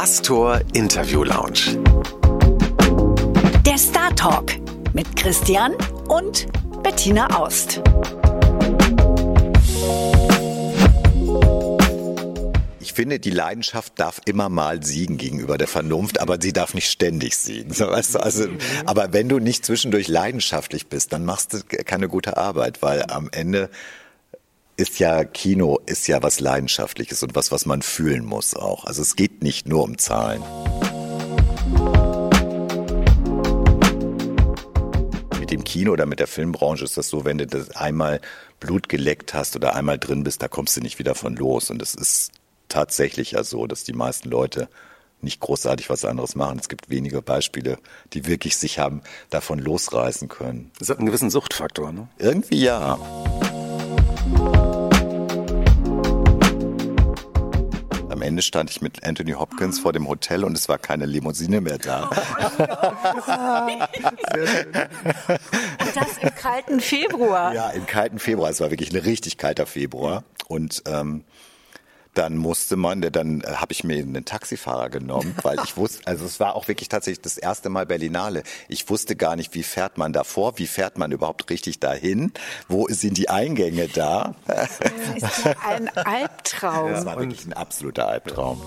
Astor Interview Lounge. Der Star Talk mit Christian und Bettina Aust. Ich finde, die Leidenschaft darf immer mal siegen gegenüber der Vernunft, aber sie darf nicht ständig siegen. So, weißt du? Also, aber wenn du nicht zwischendurch leidenschaftlich bist, dann machst du keine gute Arbeit, weil am Ende ist ja Kino ist ja was Leidenschaftliches und was man fühlen muss auch. Also es geht nicht nur um Zahlen. Mit dem Kino oder mit der Filmbranche ist das so, wenn du das einmal Blut geleckt hast oder einmal drin bist, da kommst du nicht wieder von los. Und es ist tatsächlich ja so, dass die meisten Leute nicht großartig was anderes machen. Es gibt wenige Beispiele, die wirklich sich haben davon losreißen können. Das hat einen gewissen Suchtfaktor, ne? Irgendwie ja. Am Ende stand ich mit Anthony Hopkins vor dem Hotel und es war keine Limousine mehr da. Und das im kalten Februar. Ja, im kalten Februar. Es war wirklich ein richtig kalter Februar. Und dann habe ich mir einen Taxifahrer genommen, weil ich wusste, also es war auch wirklich tatsächlich das erste Mal Berlinale. Ich wusste gar nicht, wie fährt man davor, wie fährt man überhaupt richtig dahin, wo sind die Eingänge da? Das ist ja ein Albtraum. Das war wirklich ein absoluter Albtraum.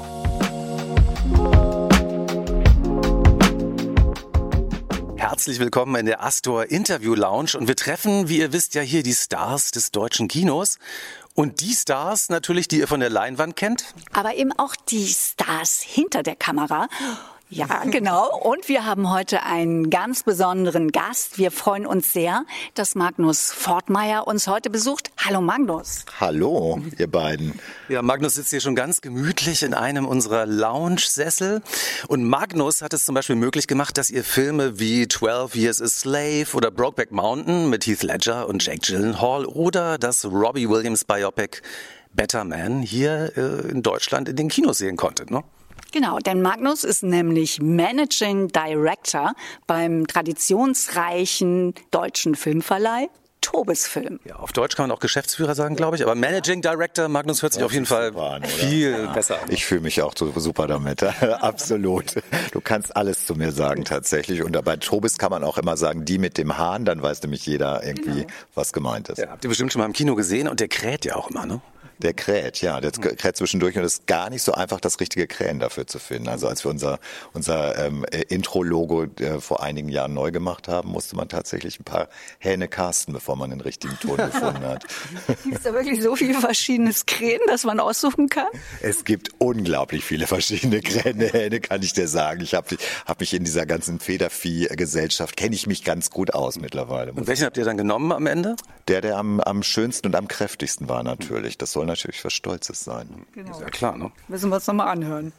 Herzlich willkommen in der Astor Interview Lounge und wir treffen, wie ihr wisst, ja hier die Stars des deutschen Kinos. Und die Stars natürlich, die ihr von der Leinwand kennt. Aber eben auch die Stars hinter der Kamera. Ja, genau. Und wir haben heute einen ganz besonderen Gast. Wir freuen uns sehr, dass Magnus Fortmeier uns heute besucht. Hallo Magnus. Hallo, ihr beiden. Ja, Magnus sitzt hier schon ganz gemütlich in einem unserer Lounge-Sessel. Und Magnus hat es zum Beispiel möglich gemacht, dass ihr Filme wie 12 Years a Slave oder Brokeback Mountain mit Heath Ledger und Jake Gyllenhaal oder das Robbie Williams Biopic Better Man hier in Deutschland in den Kinos sehen konntet, ne? Genau, denn Magnus ist nämlich Managing Director beim traditionsreichen deutschen Filmverleih Tobis Film. Ja, auf Deutsch kann man auch Geschäftsführer sagen, glaube ich, aber Managing Director, Magnus hört sich auf jeden Fall viel besser an. Ich fühle mich auch super damit, absolut. Du kannst alles zu mir sagen tatsächlich und bei Tobis kann man auch immer sagen, die mit dem Hahn, dann weiß nämlich jeder irgendwie, was gemeint ist. Ja, habt ihr bestimmt schon mal im Kino gesehen und der kräht ja auch immer, ne? Der kräht, ja, der kräht zwischendurch und es ist gar nicht so einfach, das richtige Krähen dafür zu finden. Also als wir unser Intro-Logo vor einigen Jahren neu gemacht haben, musste man tatsächlich ein paar Hähne casten, bevor man den richtigen Ton gefunden hat. Gibt es da wirklich so viele verschiedenes Krähen, dass man aussuchen kann? Es gibt unglaublich viele verschiedene Hähne, kann ich dir sagen. Ich hab mich in dieser ganzen Federvieh-Gesellschaft, kenne ich mich ganz gut aus mittlerweile. Und welchen habt ihr dann genommen am Ende? Der am schönsten und am kräftigsten war natürlich. Das soll natürlich was Stolzes sein. Genau. Ist ja klar, ne? Müssen wir uns nochmal anhören.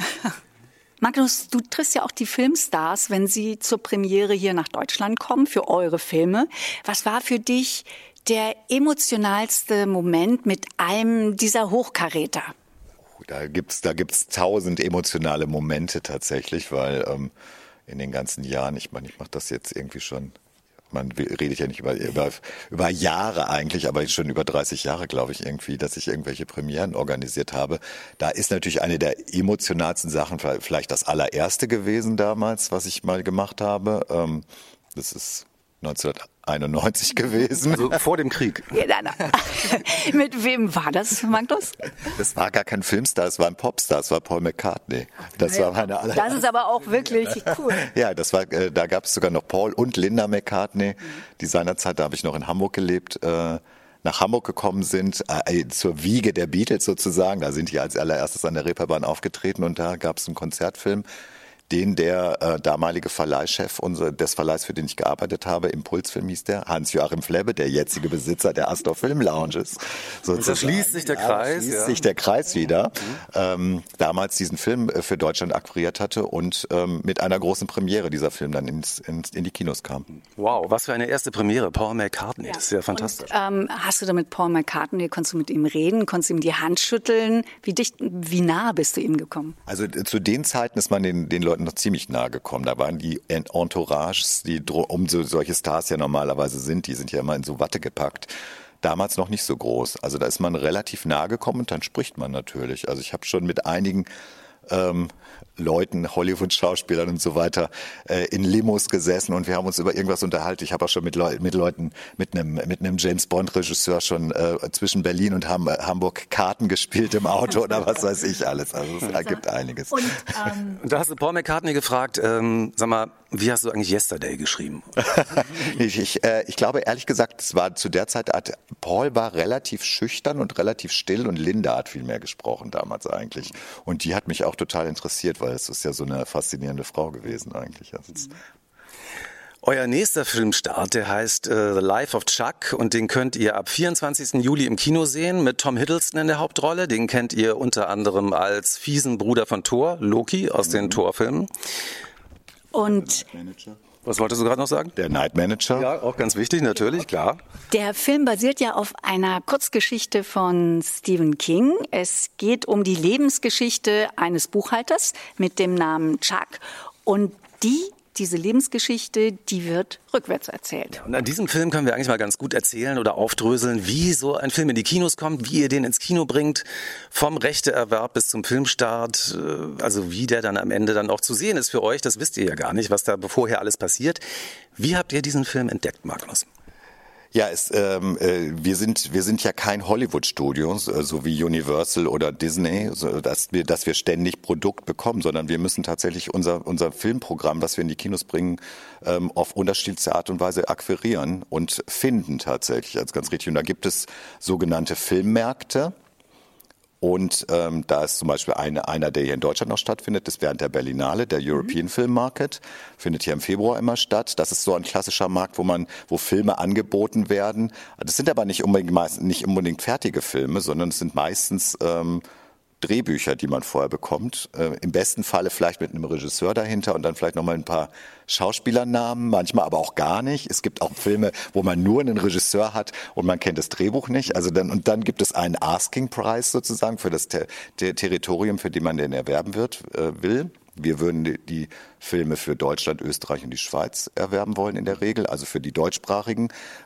Magnus, du triffst ja auch die Filmstars, wenn sie zur Premiere hier nach Deutschland kommen, für eure Filme. Was war für dich der emotionalste Moment mit einem dieser Hochkaräter? Da gibt's 1000 emotionale Momente tatsächlich, weil in den ganzen Jahren, ich mache das jetzt irgendwie schon, man redet ja nicht über Jahre eigentlich, aber schon über 30 Jahre, glaube ich, irgendwie, dass ich irgendwelche Premieren organisiert habe. Da ist natürlich eine der emotionalsten Sachen vielleicht das allererste gewesen damals, was ich mal gemacht habe. Das ist 1991 gewesen. Also vor dem Krieg. Ja, mit wem war das, Magnus? Das war gar kein Filmstar, es war ein Popstar, es war Paul McCartney. Das war meine Das ist aber auch wirklich cool. Ja, da gab es sogar noch Paul und Linda McCartney, die seinerzeit, da habe ich noch in Hamburg gelebt, nach Hamburg gekommen sind, zur Wiege der Beatles sozusagen. Da sind die als allererstes an der Reeperbahn aufgetreten und da gab es einen Konzertfilm, den der damalige Verleihchef des Verleihs, für den ich gearbeitet habe, Impulsfilm hieß der, Hans-Joachim Flebbe, der jetzige Besitzer der Astor Film Lounges. Und da schließt sich der Kreis. Schließt sich der Kreis wieder. Damals diesen Film für Deutschland akquiriert hatte und mit einer großen Premiere dieser Film dann in die Kinos kam. Wow, was für eine erste Premiere, Paul McCartney, ja. Das ist ja fantastisch. Und, hast du da mit Paul McCartney, konntest du mit ihm reden, konntest du ihm die Hand schütteln? Wie nah bist du ihm gekommen? Also zu den Zeiten ist man den Leuten noch ziemlich nahe gekommen. Da waren die Entourages, die solche Stars ja normalerweise sind, die sind ja immer in so Watte gepackt. Damals noch nicht so groß. Also da ist man relativ nahe gekommen und dann spricht man natürlich. Also ich habe schon mit einigen Leuten, Hollywood-Schauspielern und so weiter, in Limos gesessen und wir haben uns über irgendwas unterhalten. Ich habe auch schon mit Leuten, mit einem James-Bond-Regisseur schon zwischen Berlin und Hamburg Karten gespielt im Auto oder was weiß ich alles. Also es ergibt einiges. Und da hast du Paul McCartney gefragt, sag mal, wie hast du eigentlich Yesterday geschrieben? Ich glaube, ehrlich gesagt, es war zu der Zeit, Paul war relativ schüchtern und relativ still und Linda hat viel mehr gesprochen damals eigentlich. Und die hat mich auch total interessiert, weil es ist ja so eine faszinierende Frau gewesen eigentlich. Euer nächster Filmstart, der heißt The Life of Chuck und den könnt ihr ab 24. Juli im Kino sehen mit Tom Hiddleston in der Hauptrolle. Den kennt ihr unter anderem als fiesen Bruder von Thor, Loki aus den Thor-Filmen. Und was wolltest du gerade noch sagen? Der Night Manager. Ja, auch ganz wichtig, natürlich, klar. der Film basiert ja auf einer Kurzgeschichte von Stephen King. Es geht um die Lebensgeschichte eines Buchhalters mit dem Namen Chuck. Und diese Lebensgeschichte, die wird rückwärts erzählt. Und an diesem Film können wir eigentlich mal ganz gut erzählen oder aufdröseln, wie so ein Film in die Kinos kommt, wie ihr den ins Kino bringt, vom Rechteerwerb bis zum Filmstart, also wie der dann am Ende dann auch zu sehen ist für euch, das wisst ihr ja gar nicht, was da vorher alles passiert. Wie habt ihr diesen Film entdeckt, Magnus? Ja, wir sind ja kein Hollywood-Studio, so wie Universal oder Disney, so dass wir ständig Produkt bekommen, sondern wir müssen tatsächlich unser Filmprogramm, das wir in die Kinos bringen, auf unterschiedlichste Art und Weise akquirieren und finden tatsächlich als ganz richtig. Und da gibt es sogenannte Filmmärkte. Und da ist zum Beispiel einer, der hier in Deutschland noch stattfindet, das während der Berlinale, der European Film Market, findet hier im Februar immer statt. Das ist so ein klassischer Markt, wo Filme angeboten werden. Das sind aber nicht unbedingt fertige Filme, sondern es sind meistens Drehbücher, die man vorher bekommt. Im besten Falle vielleicht mit einem Regisseur dahinter und dann vielleicht nochmal ein paar Schauspielernamen, manchmal aber auch gar nicht. Es gibt auch Filme, wo man nur einen Regisseur hat und man kennt das Drehbuch nicht. Dann gibt es einen Asking Price sozusagen für das Territorium, für den man den erwerben will. Wir würden die Filme für Deutschland, Österreich und die Schweiz erwerben wollen in der Regel, also für den deutschsprachigen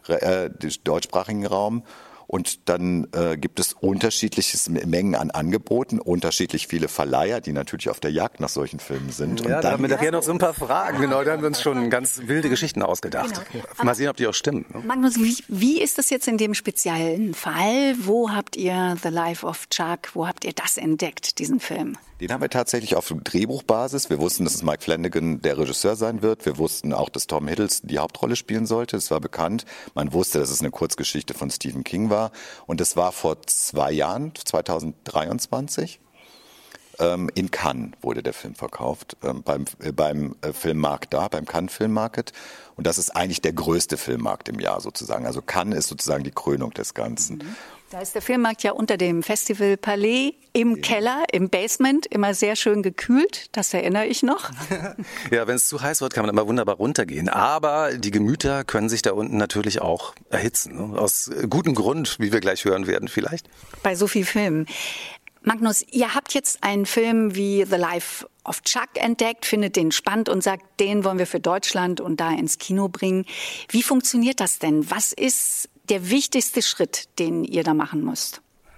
Raum. Und dann gibt es unterschiedliche Mengen an Angeboten, unterschiedlich viele Verleiher, die natürlich auf der Jagd nach solchen Filmen sind. Ja, da haben wir nachher noch so ein paar Fragen. Genau, da haben wir uns schon ganz wilde Geschichten ausgedacht. Genau. Mal sehen, ob die auch stimmen. Ne? Magnus, wie ist das jetzt in dem speziellen Fall? Wo habt ihr The Life of Chuck, wo habt ihr das entdeckt, diesen Film? Den haben wir tatsächlich auf Drehbuchbasis. Wir wussten, dass es Mike Flanagan der Regisseur sein wird. Wir wussten auch, dass Tom Hiddleston die Hauptrolle spielen sollte. Das war bekannt. Man wusste, dass es eine Kurzgeschichte von Stephen King war. Und das war vor 2 Jahren, 2023. In Cannes wurde der Film verkauft, beim Filmmarkt da, beim Cannes Film Market. Und das ist eigentlich der größte Filmmarkt im Jahr sozusagen. Also Cannes ist sozusagen die Krönung des Ganzen. Mhm. Da ist der Filmmarkt ja unter dem Festival Palais im Keller, im Basement, immer sehr schön gekühlt. Das erinnere ich noch. Ja, wenn es zu heiß wird, kann man immer wunderbar runtergehen. Aber die Gemüter können sich da unten natürlich auch erhitzen. Ne? Aus gutem Grund, wie wir gleich hören werden vielleicht. Bei so viel Filmen. Magnus, ihr habt jetzt einen Film wie The Life of Chuck entdeckt, findet den spannend und sagt, den wollen wir für Deutschland und da ins Kino bringen. Wie funktioniert das denn? Was ist der wichtigste Schritt, den ihr da machen müsst?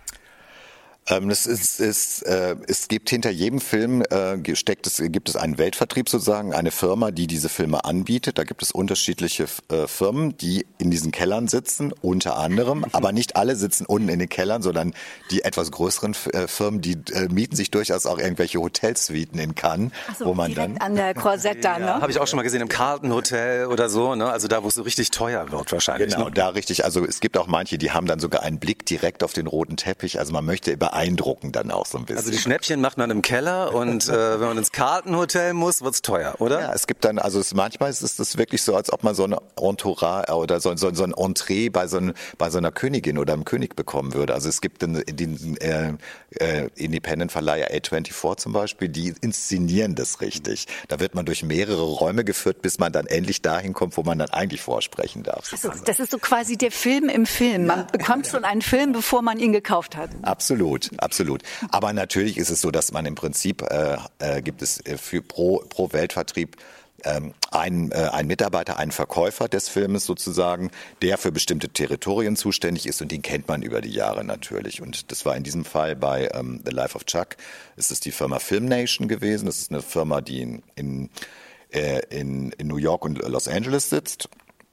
Es gibt hinter jedem Film gibt es einen Weltvertrieb sozusagen, eine Firma, die diese Filme anbietet. Da gibt es unterschiedliche Firmen, die in diesen Kellern sitzen, unter anderem. Aber nicht alle sitzen unten in den Kellern, sondern die etwas größeren Firmen, die mieten sich durchaus auch irgendwelche Hotelsuiten in Cannes, wo man dann an der Corsetta, ne? Habe ich auch schon mal gesehen im Carlton Hotel oder so, ne? Also da, wo es so richtig teuer wird wahrscheinlich. Genau, ne? da richtig. Also es gibt auch manche, die haben dann sogar einen Blick direkt auf den roten Teppich. Also man möchte beeindrucken dann auch so ein bisschen. Also die Schnäppchen macht man im Keller und wenn man ins Carlton Hotel muss, wird's teuer, oder? Ja, es gibt dann, manchmal ist es wirklich so, als ob man so ein Entourage oder so ein Entree bei so einer Königin oder einem König bekommen würde. Also es gibt den Independent-Verleiher A24 zum Beispiel, die inszenieren das richtig. Da wird man durch mehrere Räume geführt, bis man dann endlich dahin kommt, wo man dann eigentlich vorsprechen darf. Also, das ist so quasi der Film im Film. Man bekommt schon einen Film, bevor man ihn gekauft hat. Absolut. Aber natürlich ist es so, dass man im Prinzip gibt es pro Weltvertrieb ein Mitarbeiter, ein Verkäufer des Filmes sozusagen, der für bestimmte Territorien zuständig ist und den kennt man über die Jahre natürlich. Und das war in diesem Fall bei The Life of Chuck, ist es die Firma Film Nation gewesen. Das ist eine Firma, die in New York und Los Angeles sitzt.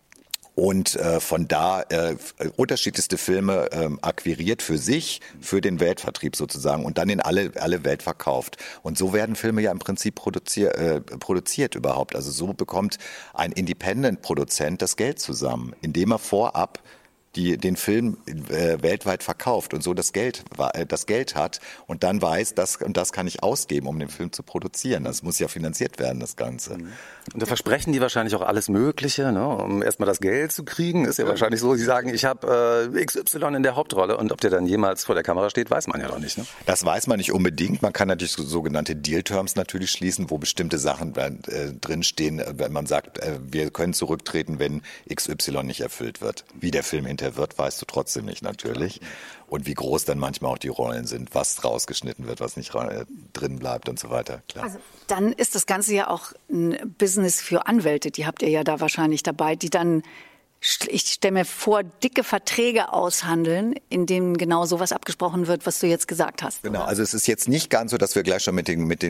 Und von da unterschiedlichste Filme akquiriert für sich, für den Weltvertrieb sozusagen und dann in alle Welt verkauft. Und so werden Filme ja im Prinzip produziert überhaupt. Also so bekommt ein Independent-Produzent das Geld zusammen, indem er vorab den Film weltweit verkauft und so das Geld hat und dann weiß, das kann ich ausgeben, um den Film zu produzieren. Das muss ja finanziert werden, das Ganze. Und da versprechen die wahrscheinlich auch alles Mögliche, ne? Um erstmal das Geld zu kriegen. Ist ja wahrscheinlich so, sie sagen, ich habe XY in der Hauptrolle und ob der dann jemals vor der Kamera steht, weiß man ja noch nicht. Ne? Das weiß man nicht unbedingt. Man kann natürlich sogenannte Deal-Terms natürlich schließen, wo bestimmte Sachen drinstehen, wenn man sagt, wir können zurücktreten, wenn XY nicht erfüllt wird. Wie der Film hinterher wird, weißt du trotzdem nicht natürlich. Und wie groß dann manchmal auch die Rollen sind, was rausgeschnitten wird, was nicht drin bleibt und so weiter. Klar. Also dann ist das Ganze ja auch ein Business für Anwälte. Die habt ihr ja da wahrscheinlich dabei, die dann, ich stelle mir vor, dicke Verträge aushandeln, in denen genau sowas abgesprochen wird, was du jetzt gesagt hast. Genau, also es ist jetzt nicht ganz so, dass wir gleich schon mit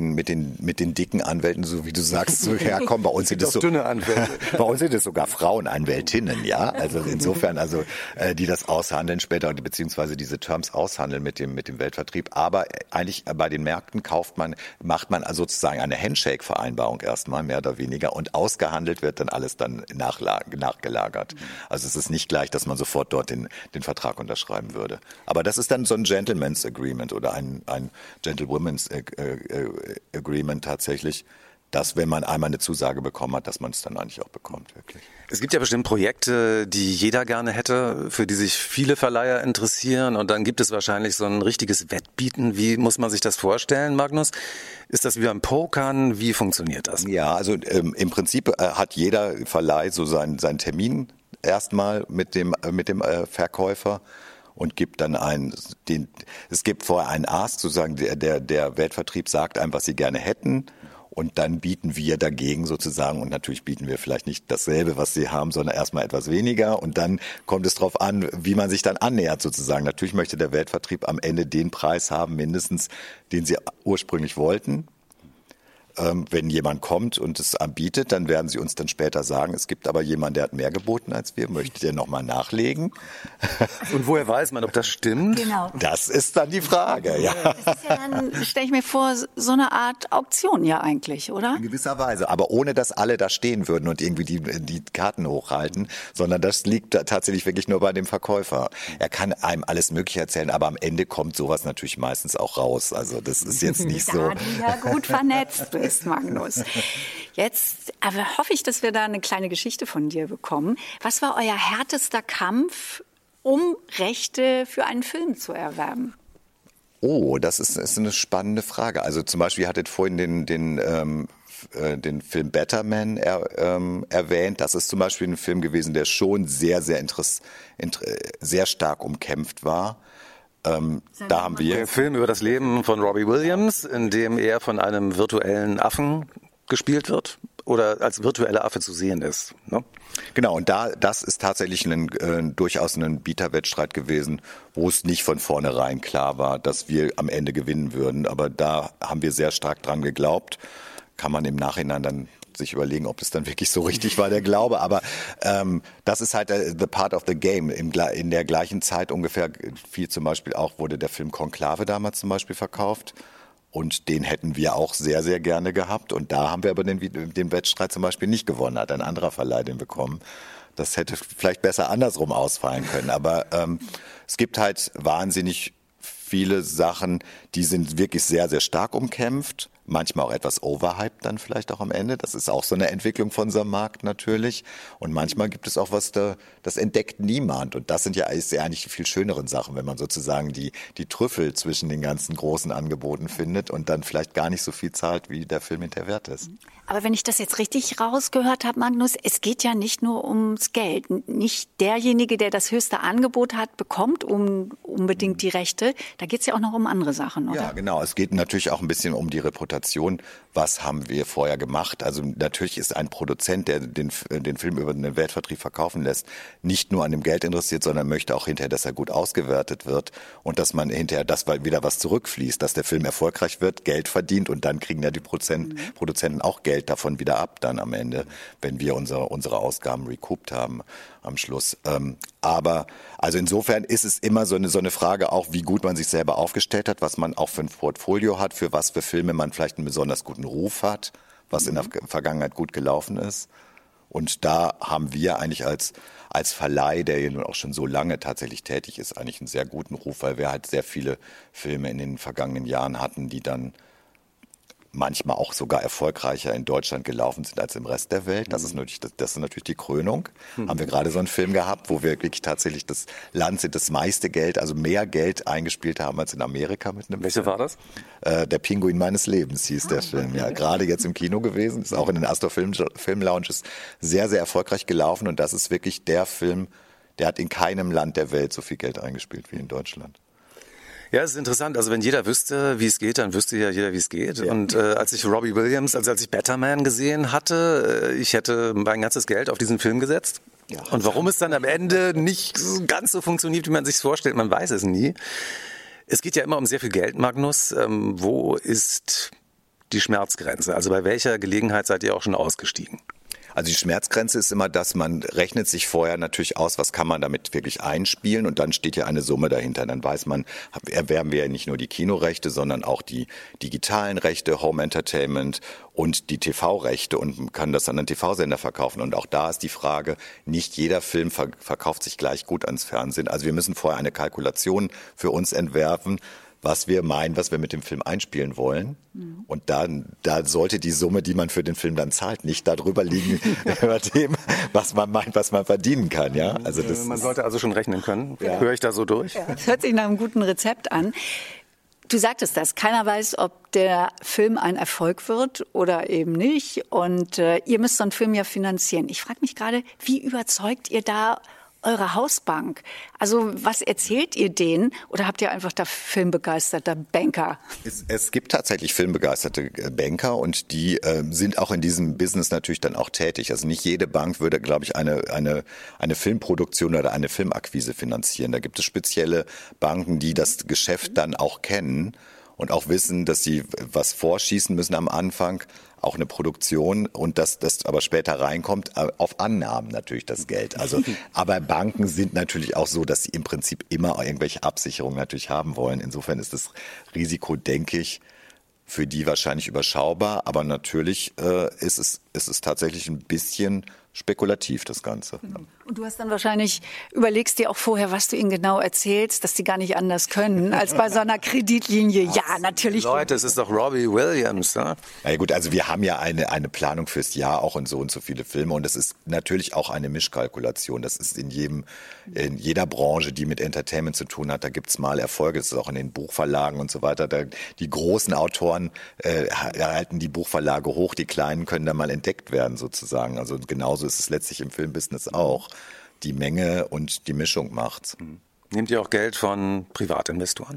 den dicken Anwälten, so wie du sagst, so herkommen. Bei uns sind es so dünne Anwälte. Bei uns sind es sogar Frauenanwältinnen, ja. Also insofern, die das aushandeln später, beziehungsweise diese Terms aushandeln mit dem Weltvertrieb. Aber eigentlich bei den Märkten macht man also sozusagen eine Handshake-Vereinbarung erstmal, mehr oder weniger, und ausgehandelt wird dann alles dann nachgelagert. Also es ist nicht gleich, dass man sofort dort den Vertrag unterschreiben würde. Aber das ist dann so ein Gentleman's Agreement oder ein Gentlewoman's Agreement tatsächlich, dass wenn man einmal eine Zusage bekommen hat, dass man es dann eigentlich auch bekommt, wirklich. Es gibt ja bestimmt Projekte, die jeder gerne hätte, für die sich viele Verleiher interessieren und dann gibt es wahrscheinlich so ein richtiges Wettbieten. Wie muss man sich das vorstellen, Magnus? Ist das wie beim Pokern? Wie funktioniert das? Ja, also im Prinzip hat jeder Verleih so seinen Termin erstmal mit dem Verkäufer und gibt dann es gibt vorher einen Ask, sozusagen der Weltvertrieb sagt einem, was sie gerne hätten. Und dann bieten wir dagegen sozusagen, und natürlich bieten wir vielleicht nicht dasselbe, was sie haben, sondern erstmal etwas weniger. Und dann kommt es darauf an, wie man sich dann annähert sozusagen. Natürlich möchte der Weltvertrieb am Ende den Preis haben, mindestens, den sie ursprünglich wollten. Wenn jemand kommt und es anbietet, dann werden sie uns dann später sagen, es gibt aber jemanden, der hat mehr geboten als wir, möchtet ihr nochmal nachlegen? Und woher weiß man, ob das stimmt? Genau. Das ist dann die Frage, ja. Das ist ja dann, stelle ich mir vor, so eine Art Auktion ja eigentlich, oder? In gewisser Weise, aber ohne, dass alle da stehen würden und irgendwie die Karten hochhalten, sondern das liegt tatsächlich wirklich nur bei dem Verkäufer. Er kann einem alles Mögliche erzählen, aber am Ende kommt sowas natürlich meistens auch raus. Also das ist jetzt nicht so. Da du ja gut vernetzt bist, Magnus. Jetzt aber hoffe ich, dass wir da eine kleine Geschichte von dir bekommen. Was war euer härtester Kampf, um Rechte für einen Film zu erwerben? Oh, das ist eine spannende Frage. Also zum Beispiel, ihr hattet vorhin den Film Better Man erwähnt. Das ist zum Beispiel ein Film gewesen, der schon sehr, sehr sehr stark umkämpft war. Da haben wir ein Film über das Leben von Robbie Williams, in dem er von einem virtuellen Affen gespielt wird oder als virtueller Affe zu sehen ist. Ne? Genau, und das ist tatsächlich durchaus ein Bieterwettstreit gewesen, wo es nicht von vornherein klar war, dass wir am Ende gewinnen würden. Aber da haben wir sehr stark dran geglaubt. Kann man im Nachhinein dann sich überlegen, ob das dann wirklich so richtig war, der Glaube. Aber das ist halt the part of the game. In der gleichen Zeit ungefähr viel zum Beispiel auch wurde der Film Konklave damals zum Beispiel verkauft. Und den hätten wir auch sehr, sehr gerne gehabt. Und da haben wir aber den Wettstreit zum Beispiel nicht gewonnen, hat ein anderer Verleih den bekommen. Das hätte vielleicht besser andersrum ausfallen können. Aber es gibt halt wahnsinnig viele Sachen, die sind wirklich sehr, sehr stark umkämpft. Manchmal auch etwas overhyped dann vielleicht auch am Ende. Das ist auch so eine Entwicklung von unserem Markt natürlich. Und manchmal gibt es auch was, das entdeckt niemand. Und das sind ja eigentlich die viel schöneren Sachen, wenn man sozusagen die Trüffel zwischen den ganzen großen Angeboten findet und dann vielleicht gar nicht so viel zahlt, wie der Film hinterher wert ist. Aber wenn ich das jetzt richtig rausgehört habe, Magnus, es geht ja nicht nur ums Geld. Nicht derjenige, der das höchste Angebot hat, bekommt unbedingt die Rechte. Da geht es ja auch noch um andere Sachen, oder? Ja, genau. Es geht natürlich auch ein bisschen um die Reputation Kalkulation, was haben wir vorher gemacht. Also natürlich ist ein Produzent, der den Film über den Weltvertrieb verkaufen lässt, nicht nur an dem Geld interessiert, sondern möchte auch hinterher, dass er gut ausgewertet wird und dass man hinterher, dass wieder was zurückfließt, dass der Film erfolgreich wird, Geld verdient und dann kriegen ja die Produzenten auch Geld davon wieder ab dann am Ende, wenn wir unsere Ausgaben recouped haben am Schluss. Aber also insofern ist es immer so eine Frage auch, wie gut man sich selber aufgestellt hat, was man auch für ein Portfolio hat, für was für Filme man vielleicht einen besonders guten Ruf hat, was in der Vergangenheit gut gelaufen ist. Und da haben wir eigentlich als Verleih, der ja nun auch schon so lange tatsächlich tätig ist, eigentlich einen sehr guten Ruf, weil wir halt sehr viele Filme in den vergangenen Jahren hatten, die dann manchmal auch sogar erfolgreicher in Deutschland gelaufen sind als im Rest der Welt. Das ist natürlich die Krönung. Haben wir gerade so einen Film gehabt, wo wir wirklich tatsächlich das Land sind, das meiste Geld, also mehr Geld eingespielt haben als in Amerika mit einem Welcher Film. war das? Der Pinguin meines Lebens hieß der Film. Ja, gerade jetzt im Kino gewesen, ist auch in den Astor Film Lounges sehr, sehr erfolgreich gelaufen und das ist wirklich der Film, der hat in keinem Land der Welt so viel Geld eingespielt wie in Deutschland. Ja, es ist interessant. Also wenn jeder wüsste, wie es geht, dann wüsste ja jeder, wie es geht. Ja. Und als ich Robbie Williams, als ich Batman gesehen hatte, ich hätte mein ganzes Geld auf diesen Film gesetzt. Ja. Und warum es dann am Ende nicht ganz so funktioniert, wie man sich vorstellt, man weiß es nie. Es geht ja immer um sehr viel Geld, Magnus. Wo ist die Schmerzgrenze? Also bei welcher Gelegenheit seid ihr auch schon ausgestiegen? Also die Schmerzgrenze ist immer, dass man rechnet sich vorher natürlich aus, was kann man damit wirklich einspielen und dann steht ja eine Summe dahinter. Dann weiß man, erwerben wir ja nicht nur die Kinorechte, sondern auch die digitalen Rechte, Home Entertainment und die TV-Rechte und kann das an einen TV-Sender verkaufen. Und auch da ist die Frage, nicht jeder Film verkauft sich gleich gut ans Fernsehen. Also wir müssen vorher eine Kalkulation für uns entwerfen, was wir meinen, was wir mit dem Film einspielen wollen. Und da sollte die Summe, die man für den Film dann zahlt, nicht darüber liegen, über dem, was man meint, was man verdienen kann. Ja? Also man sollte also schon rechnen können. Ja. Höre ich da so durch? Ja. Das hört sich nach einem guten Rezept an. Du sagtest das, keiner weiß, ob der Film ein Erfolg wird oder eben nicht. Und ihr müsst so einen Film ja finanzieren. Ich frage mich gerade, wie überzeugt ihr da eure Hausbank? Also was erzählt ihr denen oder habt ihr einfach da filmbegeisterter Banker? Es gibt tatsächlich filmbegeisterte Banker und die sind auch in diesem Business natürlich dann auch tätig. Also nicht jede Bank würde, glaube ich, eine Filmproduktion oder eine Filmakquise finanzieren. Da gibt es spezielle Banken, die das Geschäft dann auch kennen und auch wissen, dass sie was vorschießen müssen am Anfang, auch eine Produktion und dass das aber später reinkommt, auf Annahmen natürlich das Geld. Also, aber Banken sind natürlich auch so, dass sie im Prinzip immer irgendwelche Absicherungen natürlich haben wollen. Insofern ist das Risiko, denke ich, für die wahrscheinlich überschaubar, aber natürlich ist es tatsächlich ein bisschen spekulativ, das Ganze. Und du hast dann wahrscheinlich, überlegst dir auch vorher, was du ihnen genau erzählst, dass die gar nicht anders können, als bei so einer Kreditlinie. Ja, natürlich. Leute, es ist doch Robbie Williams. Ne? Ja gut, also wir haben ja eine Planung fürs Jahr auch und so viele Filme und es ist natürlich auch eine Mischkalkulation. Das ist in jeder Branche, die mit Entertainment zu tun hat, da gibt's mal Erfolge. Das ist auch in den Buchverlagen und so weiter. Die großen Autoren halten die Buchverlage hoch, die kleinen können da mal entdeckt werden sozusagen. Also genauso ist es letztlich im Filmbusiness auch. Die Menge und die Mischung macht's. Nehmt ihr auch Geld von Privatinvestoren?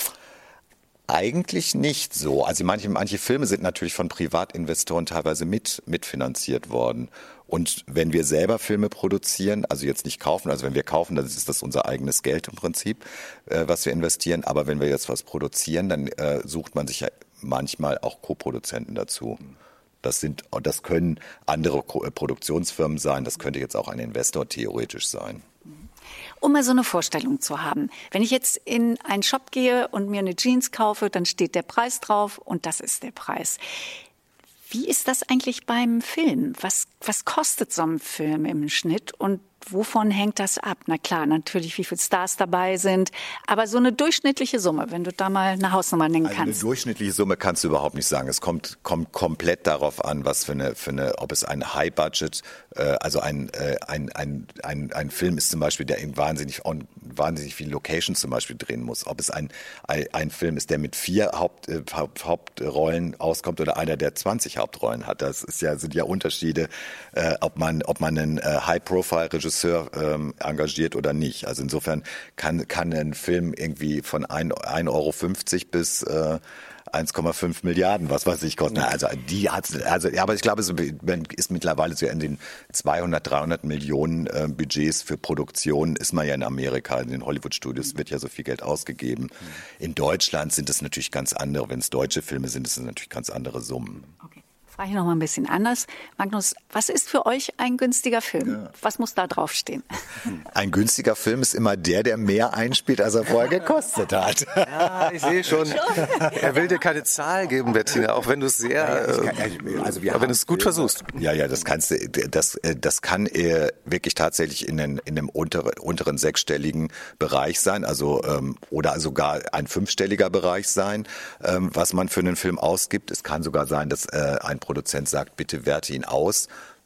Eigentlich nicht so. Also manche Filme sind natürlich von Privatinvestoren teilweise mitfinanziert worden. Und wenn wir selber Filme produzieren, also jetzt nicht kaufen, also wenn wir kaufen, dann ist das unser eigenes Geld im Prinzip, was wir investieren. Aber wenn wir jetzt was produzieren, dann sucht man sich ja manchmal auch Co-Produzenten dazu. Das können andere Produktionsfirmen sein, das könnte jetzt auch ein Investor theoretisch sein. Um mal so eine Vorstellung zu haben. Wenn ich jetzt in einen Shop gehe und mir eine Jeans kaufe, dann steht der Preis drauf und das ist der Preis. Wie ist das eigentlich beim Film? Was kostet so ein Film im Schnitt und wovon hängt das ab? Na klar, natürlich, wie viele Stars dabei sind, aber so eine durchschnittliche Summe, wenn du da mal eine Hausnummer nennen kannst. Eine durchschnittliche Summe kannst du überhaupt nicht sagen. Es kommt komplett darauf an, was für eine, ob es ein High-Budget, also ein Film ist zum Beispiel, der in wahnsinnig viele Locations zum Beispiel drehen muss. Ob es ein Film ist, der mit 4 Hauptrollen auskommt oder einer, der 20 Hauptrollen hat. Sind ja Unterschiede, ob man einen High-Profile-Regisseur engagiert oder nicht. Also insofern kann ein Film irgendwie von 1,50 € bis 1,5 Milliarden, was weiß ich, kosten. Also aber ich glaube, es ist mittlerweile so in den 200, 300 Millionen Budgets für Produktion ist man ja in Amerika, in den Hollywood-Studios wird ja so viel Geld ausgegeben. In Deutschland sind es natürlich ganz andere, wenn es deutsche Filme sind, ist es natürlich ganz andere Summen. Okay. Frage ich noch mal ein bisschen anders. Magnus, was ist für euch ein günstiger Film? Ja. Was muss da draufstehen? Ein günstiger Film ist immer der mehr einspielt, als er vorher gekostet hat. Ja, ich sehe schon. Er will dir keine Zahl geben, Bettina, auch wenn du es wenn du es gut versuchst. Ja, das kannst du, das kann wirklich tatsächlich in einem unteren sechsstelligen Bereich sein, also oder sogar ein fünfstelliger Bereich sein, was man für einen Film ausgibt. Es kann sogar sein, dass ein Produzent sagt, bitte werte ihn aus.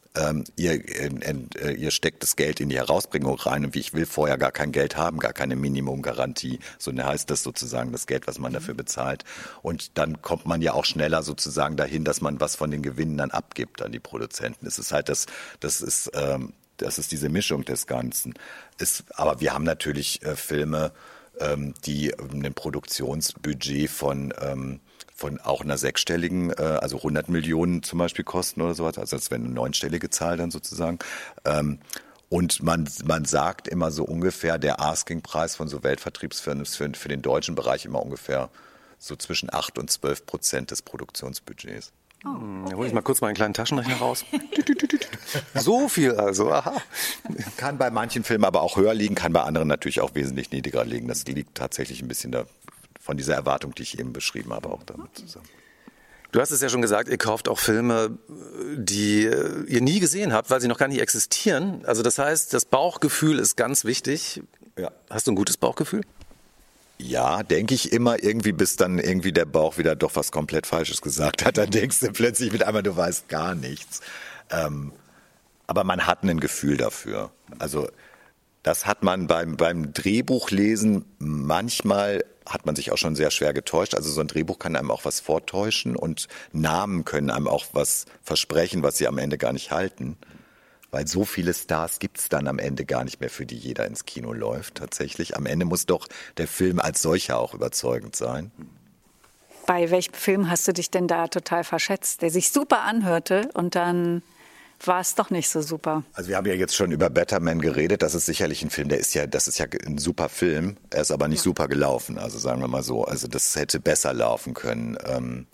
Ihr steckt das Geld in die Herausbringung rein und ich will vorher gar kein Geld haben, gar keine Minimumgarantie. So heißt das sozusagen das Geld, was man dafür bezahlt. Und dann kommt man ja auch schneller sozusagen dahin, dass man was von den Gewinnen dann abgibt an die Produzenten. Es ist halt das ist diese Mischung des Ganzen. Aber wir haben natürlich Filme, die ein Produktionsbudget von auch einer sechsstelligen, also 100 Millionen zum Beispiel kosten oder sowas, also das wäre eine neunstellige Zahl dann sozusagen. Und man sagt immer so ungefähr, der Asking-Preis von so Weltvertriebsfirmen ist für den deutschen Bereich immer ungefähr so zwischen 8% und 12% des Produktionsbudgets. Oh, okay. Da hole ich mal kurz meinen kleinen Taschenrechner raus. So viel also, aha. Kann bei manchen Filmen aber auch höher liegen, kann bei anderen natürlich auch wesentlich niedriger liegen. Das liegt tatsächlich ein bisschen von dieser Erwartung, die ich eben beschrieben habe, auch damit zusammen. Du hast es ja schon gesagt, ihr kauft auch Filme, die ihr nie gesehen habt, weil sie noch gar nicht existieren. Also das heißt, das Bauchgefühl ist ganz wichtig. Ja. Hast du ein gutes Bauchgefühl? Ja, denke ich immer irgendwie, bis dann irgendwie der Bauch wieder doch was komplett Falsches gesagt hat. Dann denkst du plötzlich mit einmal, du weißt gar nichts. Aber man hat ein Gefühl dafür. Also das hat man beim Drehbuchlesen, manchmal hat man sich auch schon sehr schwer getäuscht. Also so ein Drehbuch kann einem auch was vortäuschen und Namen können einem auch was versprechen, was sie am Ende gar nicht halten. Weil so viele Stars gibt's dann am Ende gar nicht mehr, für die jeder ins Kino läuft tatsächlich. Am Ende muss doch der Film als solcher auch überzeugend sein. Bei welchem Film hast du dich denn da total verschätzt, der sich super anhörte und dann war es doch nicht so super? Also wir haben ja jetzt schon über Better Man geredet. Das ist sicherlich ein Film, das ist ja ein super Film. Er ist aber nicht super gelaufen, also sagen wir mal so. Also das hätte besser laufen können.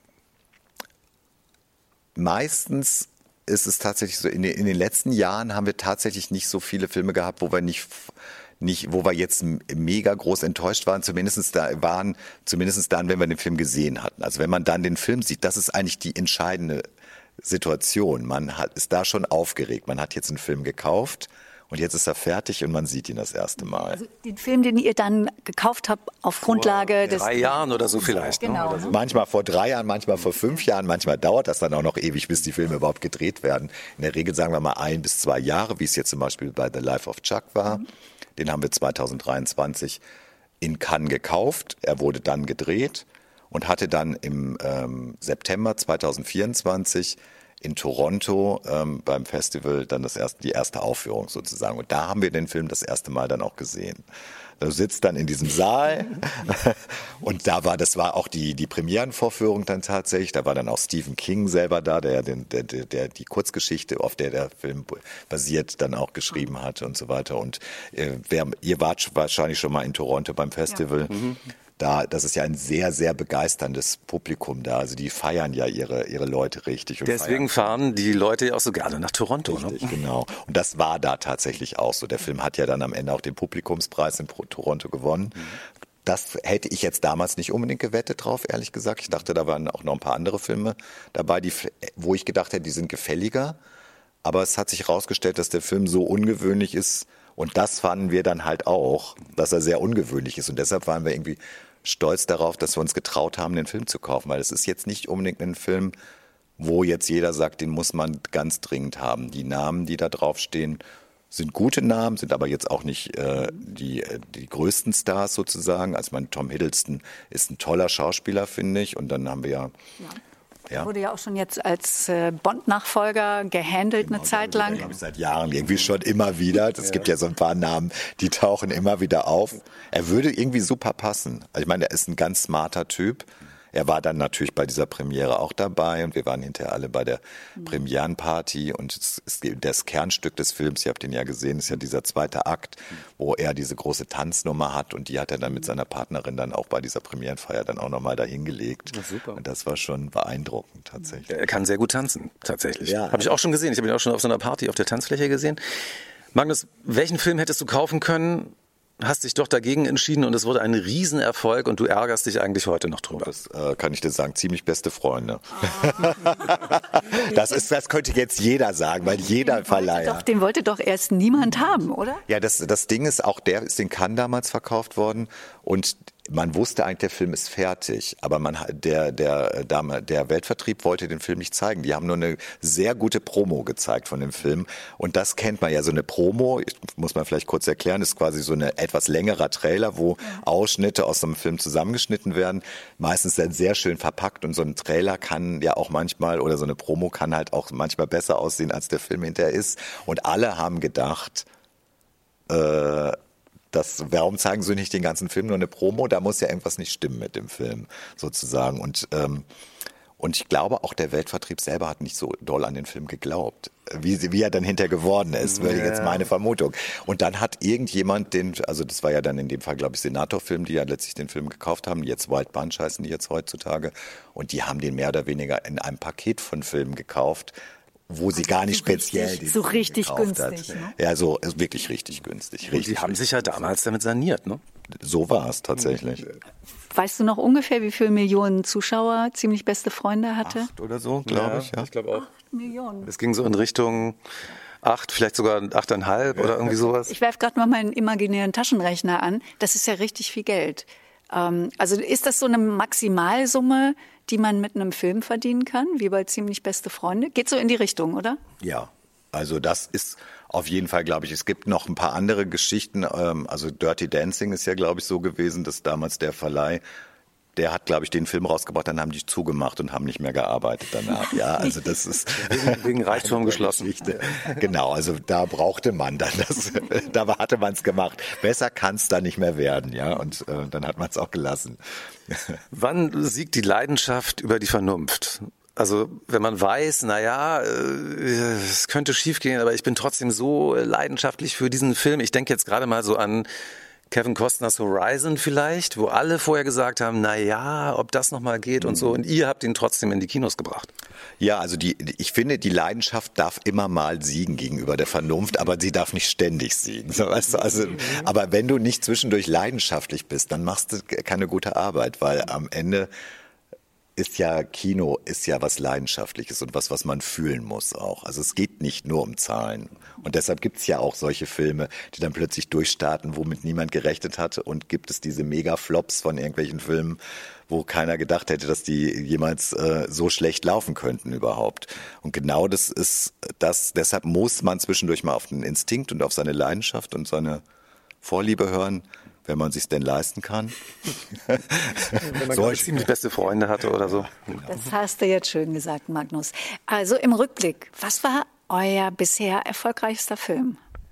Meistens ist es tatsächlich so, in den letzten Jahren haben wir tatsächlich nicht so viele Filme gehabt, wo wir jetzt mega groß enttäuscht waren, zumindest dann, wenn wir den Film gesehen hatten. Also wenn man dann den Film sieht, das ist eigentlich die entscheidende Situation. Man ist da schon aufgeregt. Man hat jetzt einen Film gekauft und jetzt ist er fertig und man sieht ihn das erste Mal. Also den Film, den ihr dann gekauft habt auf Grundlage des... 3 Jahren oder so vielleicht. Genau. Oder so. Manchmal vor 3 Jahren, manchmal vor 5 Jahren, manchmal dauert das dann auch noch ewig, bis die Filme überhaupt gedreht werden. In der Regel sagen wir mal 1 bis 2 Jahre, wie es jetzt zum Beispiel bei The Life of Chuck war. Den haben wir 2023 in Cannes gekauft. Er wurde dann gedreht und hatte dann im September 2024 in Toronto beim Festival dann die erste Aufführung sozusagen. Und da haben wir den Film das erste Mal dann auch gesehen. Du sitzt dann in diesem Saal und das war auch die Premierenvorführung dann tatsächlich. Da war dann auch Stephen King selber da, der die Kurzgeschichte, auf der der Film basiert, dann auch geschrieben hatte und so weiter. Und ihr wart wahrscheinlich schon mal in Toronto beim Festival. Ja. Das ist ja ein sehr, sehr begeisterndes Publikum da. Also die feiern ja ihre Leute richtig. Und deswegen fahren die Leute ja auch so gerne nach Toronto. Richtig, ne? Genau. Und das war da tatsächlich auch so. Der Film hat ja dann am Ende auch den Publikumspreis in Toronto gewonnen. Das hätte ich jetzt damals nicht unbedingt gewettet drauf, ehrlich gesagt. Ich dachte, da waren auch noch ein paar andere Filme dabei, wo ich gedacht hätte, die sind gefälliger. Aber es hat sich herausgestellt, dass der Film so ungewöhnlich ist. Und das fanden wir dann halt auch, dass er sehr ungewöhnlich ist. Und deshalb waren wir irgendwie stolz darauf, dass wir uns getraut haben, den Film zu kaufen. Weil es ist jetzt nicht unbedingt ein Film, wo jetzt jeder sagt, den muss man ganz dringend haben. Die Namen, die da draufstehen, sind gute Namen, sind aber jetzt auch nicht die größten Stars sozusagen. Also Tom Hiddleston ist ein toller Schauspieler, finde ich. Und dann haben wir ja. Wurde ja auch schon jetzt als Bond-Nachfolger gehandelt, eine Zeit lang. Glaube ich, seit Jahren irgendwie schon immer wieder. Es gibt ja so ein paar Namen, die tauchen immer wieder auf. Er würde irgendwie super passen. Also ich meine, er ist ein ganz smarter Typ. Er war dann natürlich bei dieser Premiere auch dabei und wir waren hinterher alle bei der Premierenparty und das Kernstück des Films, ihr habt ihn ja gesehen, ist ja dieser zweite Akt, wo er diese große Tanznummer hat und die hat er dann mit seiner Partnerin dann auch bei dieser Premierenfeier dann auch nochmal dahingelegt. Super. Und das war schon beeindruckend tatsächlich. Er kann sehr gut tanzen, tatsächlich. Ja. Habe ich auch schon gesehen. Ich habe ihn auch schon auf so einer Party auf der Tanzfläche gesehen. Magnus, welchen Film hättest du kaufen können? Hast dich doch dagegen entschieden und es wurde ein Riesenerfolg und du ärgerst dich eigentlich heute noch drüber. Das kann ich dir sagen, ziemlich beste Freunde. Das könnte jetzt jeder sagen, weil jeder Verleiher. Den wollte doch erst niemand haben, oder? Ja, das Ding ist, auch der ist in Cannes damals verkauft worden und man wusste eigentlich, der Film ist fertig, aber der Weltvertrieb wollte den Film nicht zeigen. Die haben nur eine sehr gute Promo gezeigt von dem Film und das kennt man ja, so eine Promo, muss man vielleicht kurz erklären, ist quasi so ein etwas längerer Trailer, wo Ausschnitte aus so einem Film zusammengeschnitten werden, meistens dann sehr schön verpackt und so ein Trailer kann ja auch manchmal, oder so eine Promo kann halt auch manchmal besser aussehen, als der Film hinterher ist und alle haben gedacht, warum zeigen sie nicht den ganzen Film, nur eine Promo? Da muss ja irgendwas nicht stimmen mit dem Film, sozusagen. Und ich glaube, auch der Weltvertrieb selber hat nicht so doll an den Film geglaubt, wie er dann hinterher geworden ist, wäre jetzt meine Vermutung. Und dann hat irgendjemand also das war ja dann in dem Fall, glaube ich, Senator-Film, die ja letztlich den Film gekauft haben, jetzt Wild Bunch heißen die jetzt heutzutage, und die haben den mehr oder weniger in einem Paket von Filmen gekauft, wo sie gar nicht speziell so richtig günstig. Ne? Ja, so wirklich richtig günstig. Und die haben sich ja damals damit saniert, ne? So war es tatsächlich. Weißt du noch ungefähr, wie viele Millionen Zuschauer ziemlich beste Freunde hatte? 8 oder so, glaube ich. Ja. Ich glaube auch. 8 Millionen. Es ging so in Richtung 8, vielleicht sogar 8,5 oder irgendwie sowas. Ich werfe gerade mal meinen imaginären Taschenrechner an. Das ist ja richtig viel Geld. Also ist das so eine Maximalsumme, die man mit einem Film verdienen kann, wie bei Ziemlich beste Freunde? Geht so in die Richtung, oder? Ja, also das ist auf jeden Fall, glaube ich, es gibt noch ein paar andere Geschichten. Also Dirty Dancing ist ja, glaube ich, so gewesen, dass damals der Verleih, der hat, glaube ich, den Film rausgebracht, dann haben die zugemacht und haben nicht mehr gearbeitet danach. Ja, also das ist wegen Reichtum geschlossen. Genau, also da brauchte man dann das, da hatte man es gemacht. Besser kann es da nicht mehr werden, ja, und dann hat man es auch gelassen. Wann siegt die Leidenschaft über die Vernunft? Also wenn man weiß, es könnte schiefgehen, aber ich bin trotzdem so leidenschaftlich für diesen Film. Ich denke jetzt gerade mal so an Kevin Costners Horizon vielleicht, wo alle vorher gesagt haben, ob das nochmal geht und so. Und ihr habt ihn trotzdem in die Kinos gebracht. Ja, also ich finde, die Leidenschaft darf immer mal siegen gegenüber der Vernunft, aber sie darf nicht ständig siegen. So, weißt du? Also, aber wenn du nicht zwischendurch leidenschaftlich bist, dann machst du keine gute Arbeit, weil am Ende Kino ist ja was Leidenschaftliches und was man fühlen muss auch. Also es geht nicht nur um Zahlen. Und deshalb gibt es ja auch solche Filme, die dann plötzlich durchstarten, womit niemand gerechnet hatte. Und gibt es diese Mega-Flops von irgendwelchen Filmen, wo keiner gedacht hätte, dass die jemals so schlecht laufen könnten überhaupt. Und genau das ist das. Deshalb muss man zwischendurch mal auf den Instinkt und auf seine Leidenschaft und seine Vorliebe hören, wenn man sich's denn leisten kann. Wenn man ziemlich beste Freunde hatte oder so. Das hast du jetzt schön gesagt, Magnus. Also im Rückblick, was war euer bisher erfolgreichster Film?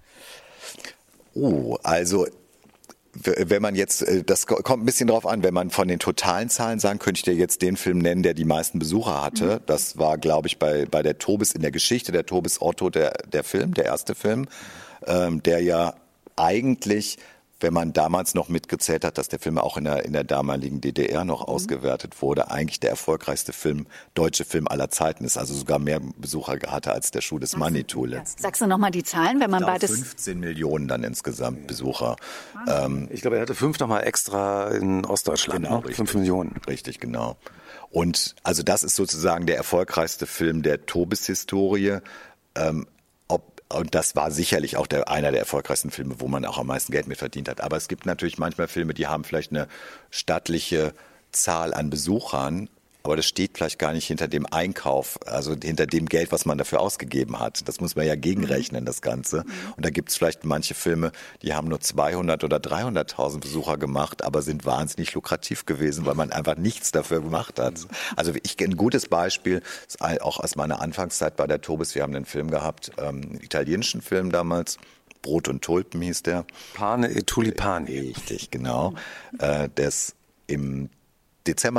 Also wenn man jetzt, das kommt ein bisschen drauf an, wenn man von den totalen Zahlen sagen, könnte ich dir jetzt den Film nennen, der die meisten Besucher hatte. Das war, glaube ich, bei der Tobis, in der Geschichte der Tobis Otto, der Film, der erste Film, der ja eigentlich, wenn man damals noch mitgezählt hat, dass der Film auch in der damaligen DDR noch ausgewertet wurde, eigentlich der erfolgreichste deutsche Film aller Zeiten ist, also sogar mehr Besucher hatte als der Schuh des Manitou. Sagst du nochmal die Zahlen, wenn man beides... 15 Millionen dann insgesamt Besucher. Ich glaube, er hatte 5 nochmal extra in Ostdeutschland. Genau, 5 Millionen. Richtig, genau. Und also das ist sozusagen der erfolgreichste Film der Tobis-Historie. Und das war sicherlich auch einer der erfolgreichsten Filme, wo man auch am meisten Geld mit verdient hat. Aber es gibt natürlich manchmal Filme, die haben vielleicht eine stattliche Zahl an Besuchern, aber das steht vielleicht gar nicht hinter dem Einkauf, also hinter dem Geld, was man dafür ausgegeben hat. Das muss man ja gegenrechnen, das Ganze. Und da gibt es vielleicht manche Filme, die haben nur 200 oder 300.000 Besucher gemacht, aber sind wahnsinnig lukrativ gewesen, weil man einfach nichts dafür gemacht hat. Also ein gutes Beispiel ist auch aus meiner Anfangszeit bei der Tobis. Wir haben einen Film gehabt, einen italienischen Film damals. Brot und Tulpen hieß der. Pane e Tulipani. Richtig, genau. Das im Dezember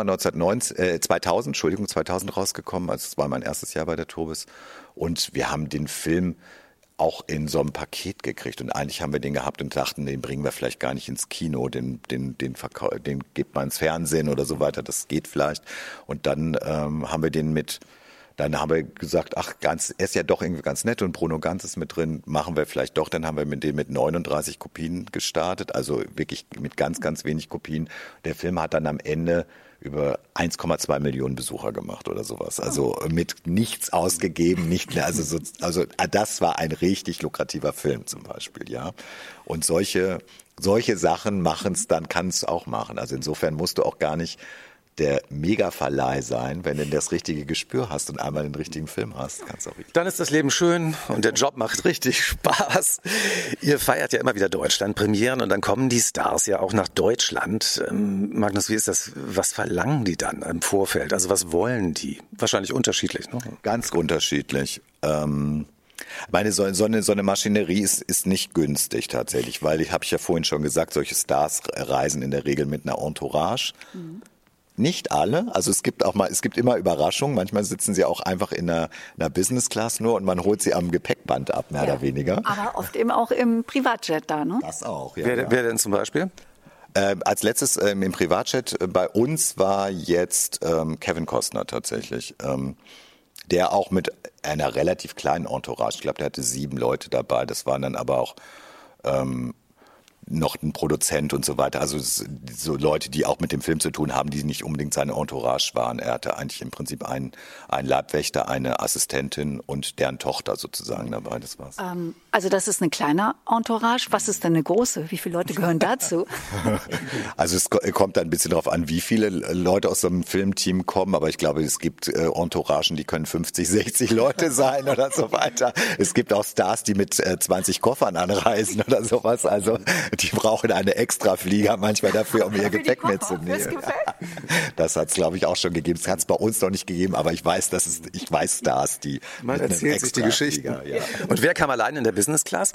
2000 rausgekommen. Also es war mein erstes Jahr bei der Tobis. Und wir haben den Film auch in so einem Paket gekriegt. Und eigentlich haben wir den gehabt und dachten, den bringen wir vielleicht gar nicht ins Kino, den gibt man ins Fernsehen oder so weiter. Das geht vielleicht. Und dann haben wir den Dann haben wir gesagt, er ist ja doch irgendwie ganz nett und Bruno Ganz ist mit drin, machen wir vielleicht doch. Dann haben wir mit 39 Kopien gestartet, also wirklich mit ganz, ganz wenig Kopien. Der Film hat dann am Ende über 1,2 Millionen Besucher gemacht oder sowas. Also mit nichts ausgegeben, also das war ein richtig lukrativer Film zum Beispiel, ja. Und solche Sachen kann es auch machen. Also insofern musst du auch gar nicht der Mega-Verleih sein, wenn du das richtige Gespür hast und einmal den richtigen Film hast. Kannst auch richtig. Dann ist das Leben schön und der Job macht richtig Spaß. Ihr feiert ja immer wieder Deutschland-Premieren und dann kommen die Stars ja auch nach Deutschland. Magnus, wie ist das? Was verlangen die dann im Vorfeld? Also was wollen die? Wahrscheinlich unterschiedlich, ne? Ganz unterschiedlich. So eine Maschinerie ist nicht günstig tatsächlich, weil habe ich ja vorhin schon gesagt, solche Stars reisen in der Regel mit einer Entourage. Mhm. Nicht alle, also es gibt immer Überraschungen. Manchmal sitzen sie auch einfach in einer Business Class nur und man holt sie am Gepäckband ab, mehr oder weniger. Aber oft eben auch im Privatjet da, ne? Das auch, ja. Wer denn zum Beispiel? Als letztes im Privatjet bei uns war jetzt Kevin Costner tatsächlich. Der auch mit einer relativ kleinen Entourage, ich glaube, der hatte 7 Leute dabei. Das waren dann aber auch noch ein Produzent und so weiter. Also so Leute, die auch mit dem Film zu tun haben, die nicht unbedingt seine Entourage waren. Er hatte eigentlich im Prinzip einen Leibwächter, eine Assistentin und deren Tochter sozusagen dabei. Das war's. Also das ist eine kleine Entourage. Was ist denn eine große? Wie viele Leute gehören dazu? Also es kommt ein bisschen darauf an, wie viele Leute aus so einem Filmteam kommen. Aber ich glaube, es gibt Entouragen, die können 50, 60 Leute sein oder so weiter. Es gibt auch Stars, die mit 20 Koffern anreisen oder sowas. Also die brauchen eine Extraflieger manchmal dafür, um ihr Gepäck mitzunehmen. Das hat es, glaube ich, auch schon gegeben. Es hat es bei uns noch nicht gegeben, aber ich weiß Stars, die man erzählt sich die Geschichten. Ja. Und wer kam allein in der Business Class?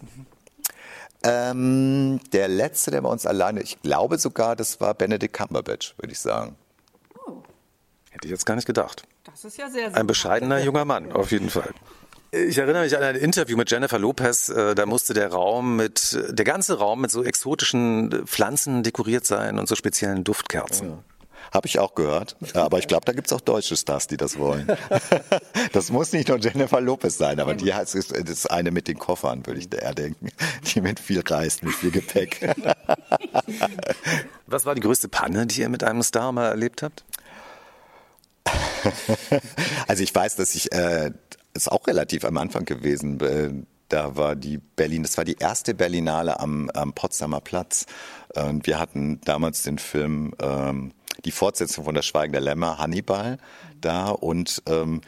Der letzte, der bei uns alleine, ich glaube sogar, das war Benedict Cumberbatch, würde ich sagen. Oh. Hätte ich jetzt gar nicht gedacht. Das ist ja sehr ein bescheidener junger Mann, auf jeden Fall. Ich erinnere mich an ein Interview mit Jennifer Lopez, da musste der ganze Raum mit so exotischen Pflanzen dekoriert sein und so speziellen Duftkerzen. Ja. Habe ich auch gehört, aber ich glaube, da gibt es auch deutsche Stars, die das wollen. Das muss nicht nur Jennifer Lopez sein, aber die ist eine mit den Koffern, würde ich eher denken, die mit viel reist, mit viel Gepäck. Was war die größte Panne, die ihr mit einem Star mal erlebt habt? Also ich weiß, dass ist auch relativ am Anfang gewesen. Da war das war die erste Berlinale am Potsdamer Platz. Und wir hatten damals den Film, die Fortsetzung von Der Schweigen der Lämmer, Hannibal, da und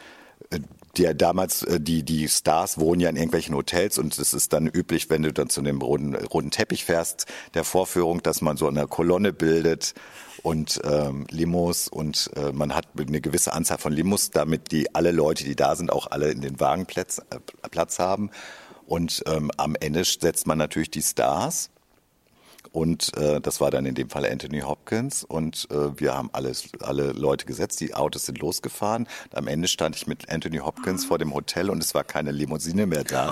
die Stars wohnen ja in irgendwelchen Hotels und es ist dann üblich, wenn du dann zu dem roten Teppich fährst, der Vorführung, dass man so eine Kolonne bildet und Limos und man hat eine gewisse Anzahl von Limos, damit alle Leute, die da sind, auch alle in den Wagen Platz haben. Und am Ende setzt man natürlich die Stars. Und das war dann in dem Fall Anthony Hopkins. Und wir haben alle Leute gesetzt, die Autos sind losgefahren. Und am Ende stand ich mit Anthony Hopkins vor dem Hotel und es war keine Limousine mehr da.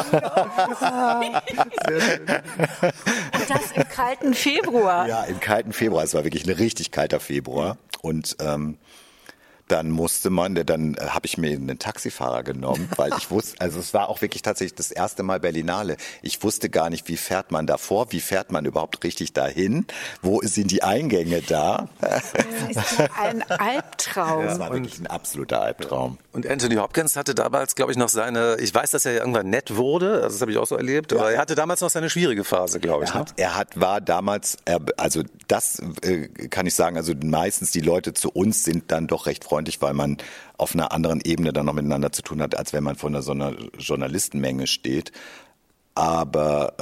Und das im kalten Februar. Ja, im kalten Februar. Es war wirklich ein richtig kalter Februar. Und dann habe ich mir einen Taxifahrer genommen, weil ich wusste, also es war auch wirklich tatsächlich das erste Mal Berlinale. Ich wusste gar nicht, wie fährt man da vor, wie fährt man überhaupt richtig dahin, wo sind die Eingänge da? Das ist ja ein Albtraum. Das war wirklich ein absoluter Albtraum. Und Anthony Hopkins hatte damals, glaube ich, noch ich weiß, dass er irgendwann nett wurde, also das habe ich auch so erlebt, aber er hatte damals noch seine schwierige Phase, glaube ich. War damals, also das kann ich sagen, also meistens die Leute zu uns sind dann doch recht freundlich, weil man auf einer anderen Ebene dann noch miteinander zu tun hat, als wenn man vor so einer Journalistenmenge steht. Aber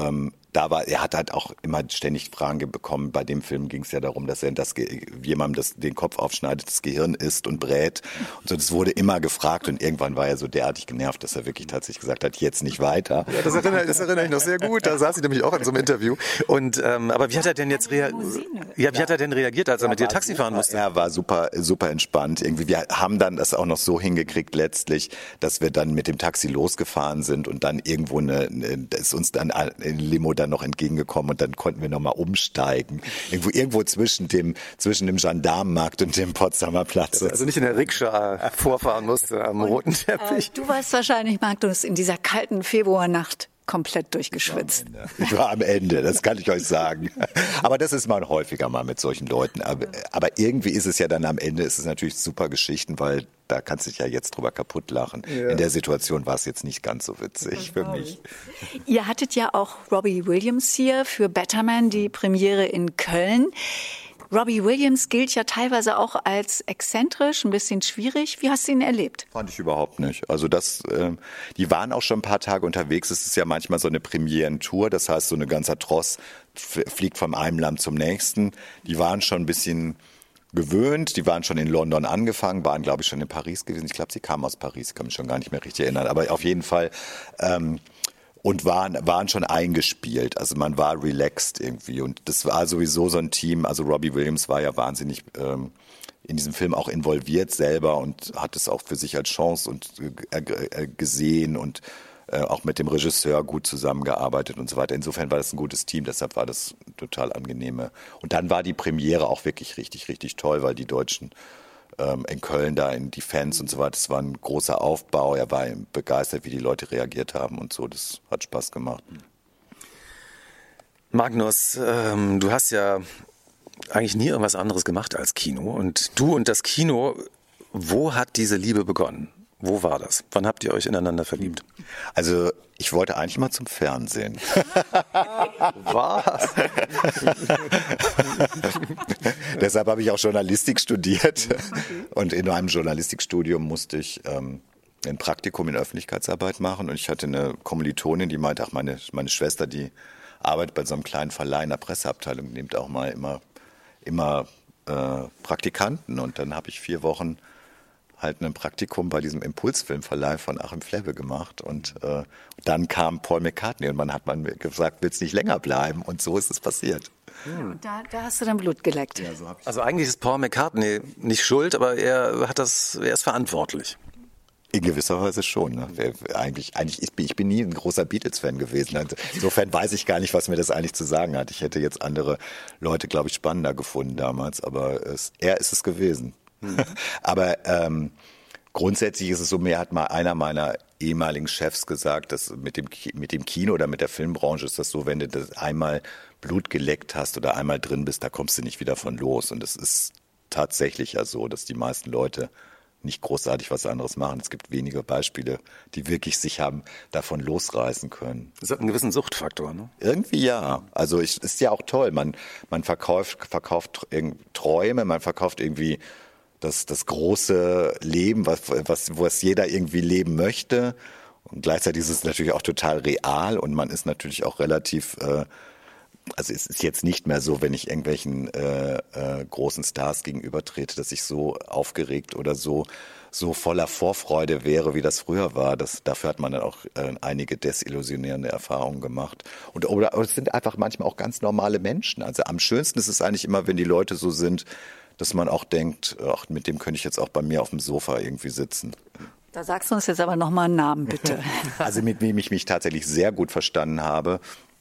er hat halt auch immer ständig Fragen bekommen. Bei dem Film ging es ja darum, dass er jemandem den Kopf aufschneidet, das Gehirn isst und brät. Und so, das wurde immer gefragt und irgendwann war er so derartig genervt, dass er wirklich tatsächlich gesagt hat, jetzt nicht weiter. Ja, das erinnere ich noch sehr gut. Da saß ich nämlich auch in so einem Interview. Und aber wie hat er denn hat er denn reagiert, als er mit dir Taxi fahren musste? Er war super, super entspannt. Irgendwie, wir haben dann das auch noch so hingekriegt letztlich, dass wir dann mit dem Taxi losgefahren sind und dann irgendwo ist uns dann ein Limo dann noch entgegengekommen und dann konnten wir nochmal umsteigen. Irgendwo zwischen dem Gendarmenmarkt und dem Potsdamer Platz. Also nicht in der Rikscha vorfahren musste am roten Teppich. Du warst wahrscheinlich, Magnus, in dieser kalten Februarnacht komplett durchgeschwitzt. Ich war am Ende, das kann ich euch sagen. Aber das ist man häufiger mal mit solchen Leuten. Aber irgendwie ist es ja dann am Ende, ist es natürlich super Geschichten, weil da kannst du dich ja jetzt drüber kaputt lachen. Ja. In der Situation war es jetzt nicht ganz so witzig für mich. Ihr hattet ja auch Robbie Williams hier für Better Man, die Premiere in Köln. Robbie Williams gilt ja teilweise auch als exzentrisch, ein bisschen schwierig. Wie hast du ihn erlebt? Fand ich überhaupt nicht. Also die waren auch schon ein paar Tage unterwegs. Es ist ja manchmal so eine Premierentour, das heißt, so ein ganzer Tross fliegt von einem Land zum nächsten. Die waren schon ein bisschen gewöhnt, die waren schon in London angefangen, waren, glaube ich, schon in Paris gewesen. Ich glaube, sie kamen aus Paris, kann mich schon gar nicht mehr richtig erinnern. Aber auf jeden Fall und waren schon eingespielt. Also man war relaxed irgendwie. Und das war sowieso so ein Team. Also Robbie Williams war ja wahnsinnig in diesem Film auch involviert selber und hat es auch für sich als Chance und gesehen und auch mit dem Regisseur gut zusammengearbeitet und so weiter. Insofern war das ein gutes Team, deshalb war das total angenehme. Und dann war die Premiere auch wirklich richtig, richtig toll, weil die Deutschen in Köln da, die Fans und so weiter, das war ein großer Aufbau. Er war begeistert, wie die Leute reagiert haben und so. Das hat Spaß gemacht. Magnus, du hast ja eigentlich nie irgendwas anderes gemacht als Kino. Und du und das Kino, wo hat diese Liebe begonnen? Wo war das? Wann habt ihr euch ineinander verliebt? Also ich wollte eigentlich mal zum Fernsehen. Was? Deshalb habe ich auch Journalistik studiert. Und in einem Journalistikstudium musste ich ein Praktikum in Öffentlichkeitsarbeit machen. Und ich hatte eine Kommilitonin, die meinte, ach, meine Schwester, die arbeitet bei so einem kleinen Verleih in der Presseabteilung, nimmt auch mal immer Praktikanten. Und dann habe ich 4 Wochen halt ein Praktikum bei diesem Impulsfilmverleih von Achim Flebbe gemacht und dann kam Paul McCartney und man mir gesagt, willst nicht länger bleiben und so ist es passiert. Und da hast du dann Blut geleckt. Ja, so also eigentlich ist Paul McCartney nicht schuld, aber er ist verantwortlich. In gewisser Weise schon. Ne? Ich bin nie ein großer Beatles-Fan gewesen. Also insofern weiß ich gar nicht, was mir das eigentlich zu sagen hat. Ich hätte jetzt andere Leute, glaube ich, spannender gefunden damals, aber er ist es gewesen. Aber grundsätzlich ist es so, mir hat mal einer meiner ehemaligen Chefs gesagt, dass mit dem Kino oder mit der Filmbranche ist das so, wenn du das einmal Blut geleckt hast oder einmal drin bist, da kommst du nicht wieder von los. Und es ist tatsächlich ja so, dass die meisten Leute nicht großartig was anderes machen. Es gibt wenige Beispiele, die wirklich sich haben davon losreißen können. Das hat einen gewissen Suchtfaktor, ne? Irgendwie ja. Also ist ja auch toll. Man verkauft Träume, man verkauft irgendwie das große Leben, was jeder irgendwie leben möchte. Und gleichzeitig ist es natürlich auch total real und man ist natürlich auch relativ, also es ist jetzt nicht mehr so, wenn ich irgendwelchen großen Stars gegenübertrete, dass ich so aufgeregt oder so voller Vorfreude wäre, wie das früher war. Dafür hat man dann auch einige desillusionierende Erfahrungen gemacht. Oder es sind einfach manchmal auch ganz normale Menschen. Also am schönsten ist es eigentlich immer, wenn die Leute so sind, dass man auch denkt, ach, mit dem könnte ich jetzt auch bei mir auf dem Sofa irgendwie sitzen. Da sagst du uns jetzt aber nochmal einen Namen, bitte. Also mit wem ich mich tatsächlich sehr gut verstanden habe,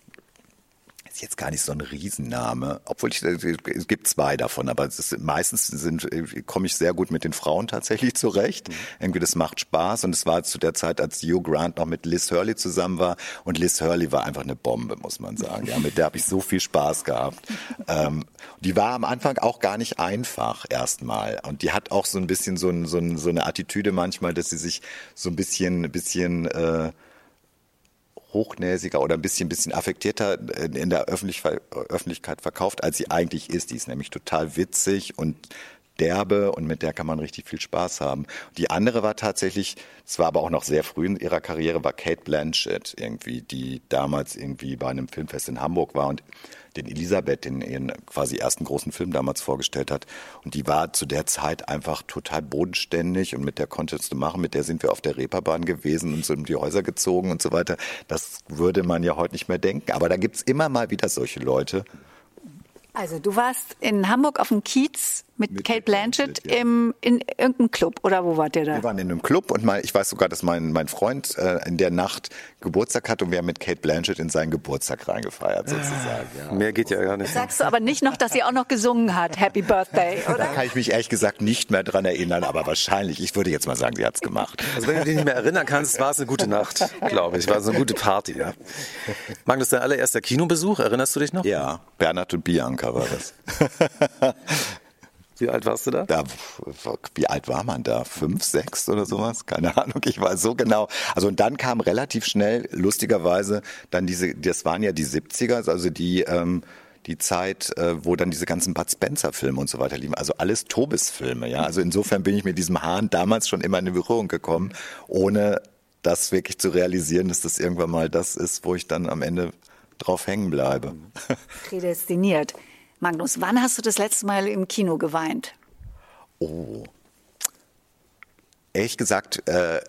ist jetzt gar nicht so ein Riesenname, obwohl es gibt 2 davon, aber meistens komme ich sehr gut mit den Frauen tatsächlich zurecht. Irgendwie das macht Spaß und es war zu der Zeit, als Hugh Grant noch mit Liz Hurley zusammen war und Liz Hurley war einfach eine Bombe, muss man sagen. Ja, mit der habe ich so viel Spaß gehabt. Die war am Anfang auch gar nicht einfach erstmal und die hat auch so ein bisschen so eine Attitüde manchmal, dass sie sich so ein bisschen hochnäsiger oder ein bisschen affektierter in der Öffentlichkeit verkauft, als sie eigentlich ist. Die ist nämlich total witzig und derbe und mit der kann man richtig viel Spaß haben. Die andere war tatsächlich, es war aber auch noch sehr früh in ihrer Karriere, war Cate Blanchett irgendwie, die damals irgendwie bei einem Filmfest in Hamburg war und den Elisabeth, den ihren quasi ersten großen Film damals vorgestellt hat. Und die war zu der Zeit einfach total bodenständig und mit der konntest du machen, mit der sind wir auf der Reeperbahn gewesen und so in die Häuser gezogen und so weiter. Das würde man ja heute nicht mehr denken. Aber da gibt's immer mal wieder solche Leute. Also du warst in Hamburg auf dem Kiez mit Cate Blanchett ja. in irgendeinem Club, oder wo wart ihr da? Wir waren in einem Club und ich weiß sogar, dass mein Freund in der Nacht Geburtstag hat und wir haben mit Cate Blanchett in seinen Geburtstag reingefeiert sozusagen. Ja. Mehr geht ja gar nicht. Sagst du aber nicht noch, dass sie auch noch gesungen hat, Happy Birthday, oder? Da kann ich mich ehrlich gesagt nicht mehr dran erinnern, aber wahrscheinlich, ich würde jetzt mal sagen, sie hat's gemacht. Also wenn du dich nicht mehr erinnern kannst, war es eine gute Nacht, glaube ich. War es eine gute Party, ja. Magnus, dein allererster Kinobesuch, erinnerst du dich noch? Ja, Bernhard und Bianca war das. Wie alt warst du da? Wie alt war man da? 5, 6 oder sowas? Keine Ahnung, ich weiß so genau. Also und dann kam relativ schnell, lustigerweise, dann das waren ja die 70er, also die Zeit, wo dann diese ganzen Bud Spencer-Filme und so weiter liefen. Also alles Tobis-Filme, ja. Also insofern bin ich mit diesem Hahn damals schon immer in Berührung gekommen, ohne das wirklich zu realisieren, dass das irgendwann mal das ist, wo ich dann am Ende drauf hängen bleibe. Prädestiniert. Magnus, wann hast du das letzte Mal im Kino geweint? Oh. Ehrlich gesagt,